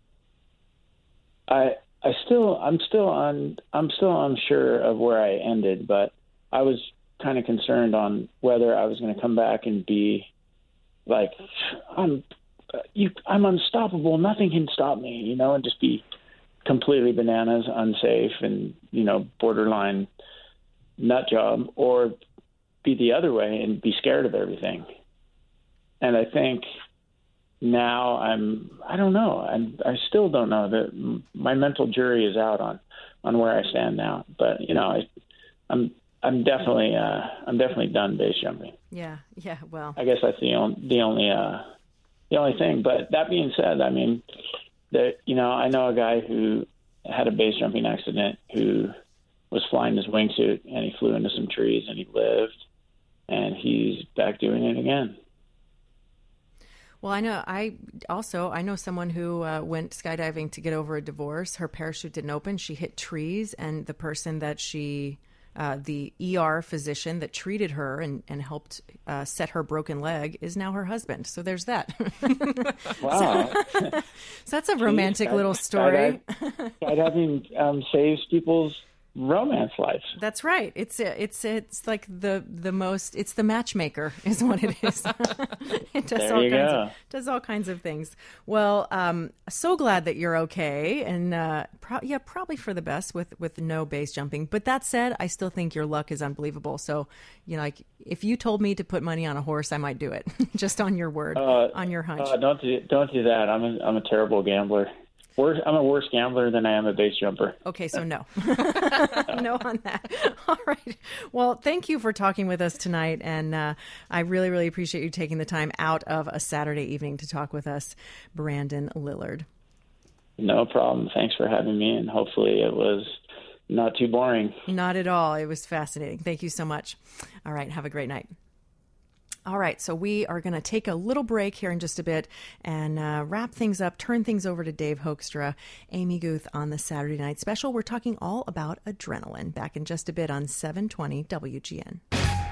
Speaker 10: I I still I'm still on I'm still unsure of where I ended, but I was kind of concerned on whether I was going to come back and be like, I'm you I'm unstoppable, nothing can stop me, you know, and just be completely bananas, unsafe, and, you know, borderline nut job, or be the other way and be scared of everything. And I think now I'm, I don't know, I'm, I still don't know. That my mental jury is out on, on where I stand now. But, you know, I, I'm, I'm definitely, uh, I'm definitely done base jumping.
Speaker 6: Yeah. Yeah. Well,
Speaker 10: I guess that's the only, the only, uh, the only thing. But that being said, I mean, that, you know, I know a guy who had a base jumping accident who was flying his wingsuit, and he flew into some trees and he lived, and he's back doing it again.
Speaker 6: Well, I know, I also, I know someone who uh, went skydiving to get over a divorce. Her parachute didn't open. She hit trees, and the person that she, uh, the E R physician that treated her and, and helped uh, set her broken leg is now her husband. So there's that.
Speaker 10: Wow.
Speaker 6: So that's a romantic Jeez, little story.
Speaker 10: Skydiving um, saves people's romance life.
Speaker 6: That's right. It's it's it's like the the most. It's the matchmaker, is what it is. It does
Speaker 10: There
Speaker 6: all
Speaker 10: you
Speaker 6: kinds
Speaker 10: go.
Speaker 6: of, does all kinds of things. Well, um, so glad that you're okay, and uh, pro- yeah, probably for the best with with no base jumping. But that said, I still think your luck is unbelievable. So, you know, like if you told me to put money on a horse, I might do it just on your word,
Speaker 10: Uh,
Speaker 6: on your hunch.
Speaker 10: Uh, don't do don't do that. I'm a I'm a terrible gambler. Worse, I'm a worse gambler than I am a base jumper.
Speaker 6: Okay, so no. No on that. All right. Well, thank you for talking with us tonight. And uh, I really, really appreciate you taking the time out of a Saturday evening to talk with us, Brandon Lillard.
Speaker 10: No problem. Thanks for having me, and hopefully it was not too boring.
Speaker 6: Not at all. It was fascinating. Thank you so much. All right. Have a great night. All right, so we are going to take a little break here in just a bit and uh, wrap things up, turn things over to Dave Hoekstra, Amy Guth on the Saturday Night Special. We're talking all about adrenaline. Back in just a bit on seven twenty W G N.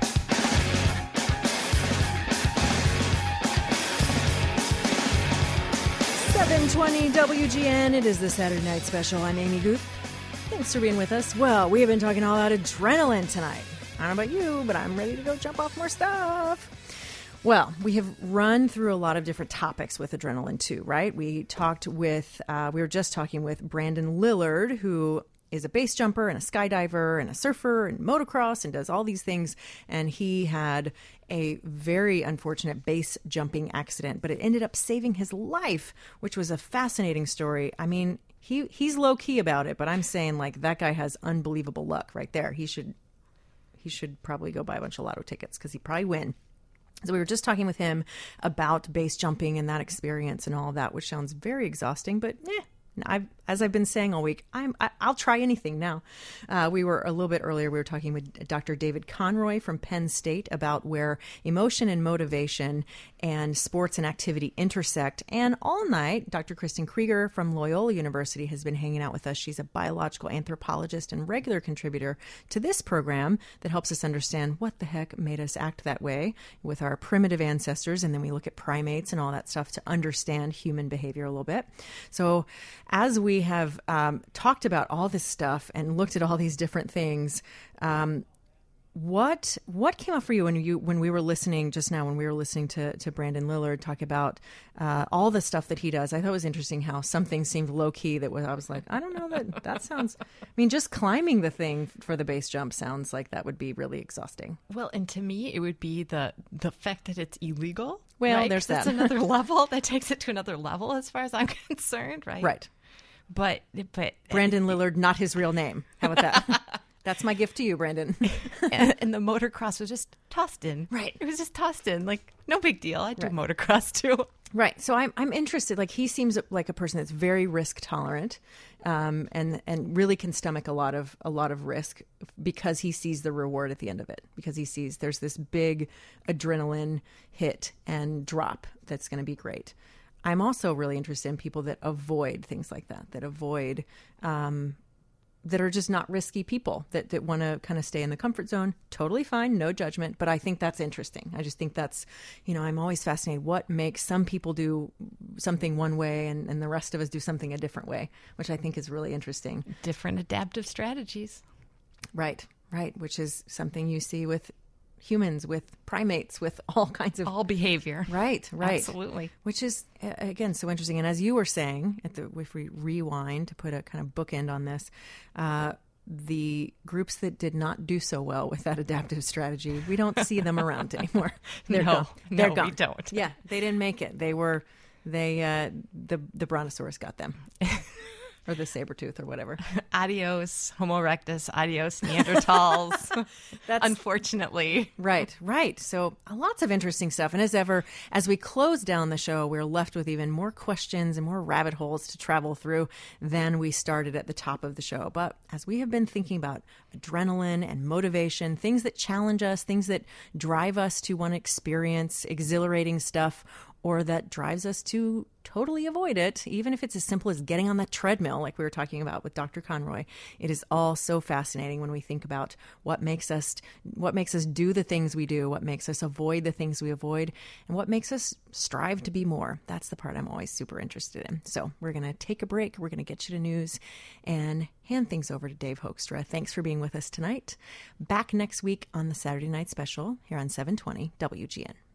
Speaker 6: seven twenty W G N. It is the Saturday Night Special. I'm Amy Guth. Thanks for being with us. Well, we have been talking all about adrenaline tonight. I don't know about you, but I'm ready to go jump off more stuff. Well, we have run through a lot of different topics with adrenaline too, right? We talked with, uh, we were just talking with Brandon Lillard, who is a base jumper and a skydiver and a surfer and motocross and does all these things. And he had a very unfortunate base jumping accident, but it ended up saving his life, which was a fascinating story. I mean, he he's low key about it, but I'm saying like that guy has unbelievable luck right there. He should he should probably go buy a bunch of lotto tickets because he'd probably win. So we were just talking with him about base jumping and that experience and all of that, which sounds very exhausting, but eh. I've, as I've been saying all week, I'm, I, I'll try anything now. Uh, we were a little bit earlier, we were talking with Doctor David Conroy from Penn State about where emotion and motivation and sports and activity intersect. And all night, Doctor Kristen Krieger from Loyola University has been hanging out with us. She's a biological anthropologist and regular contributor to this program that helps us understand what the heck made us act that way with our primitive ancestors. And then we look at primates and all that stuff to understand human behavior a little bit. So as we have um, talked about all this stuff and looked at all these different things, um, what what came up for you when you when we were listening just now, when we were listening to, to Brandon Lillard talk about uh, all the stuff that he does? I thought it was interesting how something seemed low key that was, I was like, I don't know that that sounds, I mean, just climbing the thing for the base jump sounds like that would be really exhausting.
Speaker 8: Well, and to me, it would be the the fact that it's illegal.
Speaker 6: Well,
Speaker 8: right?
Speaker 6: there's
Speaker 8: That's
Speaker 6: that.
Speaker 8: another level that takes it to another level as far as I'm concerned, right?
Speaker 6: Right.
Speaker 8: But but
Speaker 6: Brandon Lillard, not his real name. How about that? That's my gift to you, Brandon.
Speaker 8: and, and the motocross was just tossed in.
Speaker 6: Right.
Speaker 8: It was just tossed in. Like, no big deal. I do
Speaker 6: Right.
Speaker 8: motocross too.
Speaker 6: Right. So I'm I'm interested. Like, he seems like a person that's very risk tolerant, um, and and really can stomach a lot of a lot of risk because he sees the reward at the end of it. Because he sees there's this big adrenaline hit and drop that's going to be great. I'm also really interested in people that avoid things like that, that avoid, um, that are just not risky people, that, that want to kind of stay in the comfort zone. Totally fine, no judgment. But I think that's interesting. I just think that's, you know, I'm always fascinated. What makes some people do something one way and, and the rest of us do something a different way, which I think is really interesting.
Speaker 8: Different adaptive strategies.
Speaker 6: Right, right. Which is something you see with humans, with primates, with all kinds of
Speaker 8: all behavior.
Speaker 6: Right, right.
Speaker 8: Absolutely.
Speaker 6: Which is, again, so interesting. And as you were saying, at the, if we rewind to put a kind of bookend on this, uh, the groups that did not do so well with that adaptive strategy, we don't see them around anymore. They're
Speaker 8: no,
Speaker 6: gone. They're
Speaker 8: no,
Speaker 6: gone.
Speaker 8: we don't.
Speaker 6: Yeah, they didn't make it. They were, they, uh, the, the brontosaurus got them. Or the saber-tooth or whatever.
Speaker 8: Adios, Homo erectus. Adios, Neanderthals.
Speaker 6: That's
Speaker 8: unfortunately.
Speaker 6: Right, right. So uh, lots of interesting stuff. And as ever, as we close down the show, we're left with even more questions and more rabbit holes to travel through than we started at the top of the show. But as we have been thinking about adrenaline and motivation, things that challenge us, things that drive us to want to experience exhilarating stuff, or that drives us to totally avoid it, even if it's as simple as getting on that treadmill, like we were talking about with Doctor Conroy. It is all so fascinating when we think about what makes us what makes us do the things we do, what makes us avoid the things we avoid, and what makes us strive to be more. That's the part I'm always super interested in. So we're going to take a break. We're going to get you to news and hand things over to Dave Hoekstra. Thanks for being with us tonight. Back next week on the Saturday Night Special here on seven twenty W G N.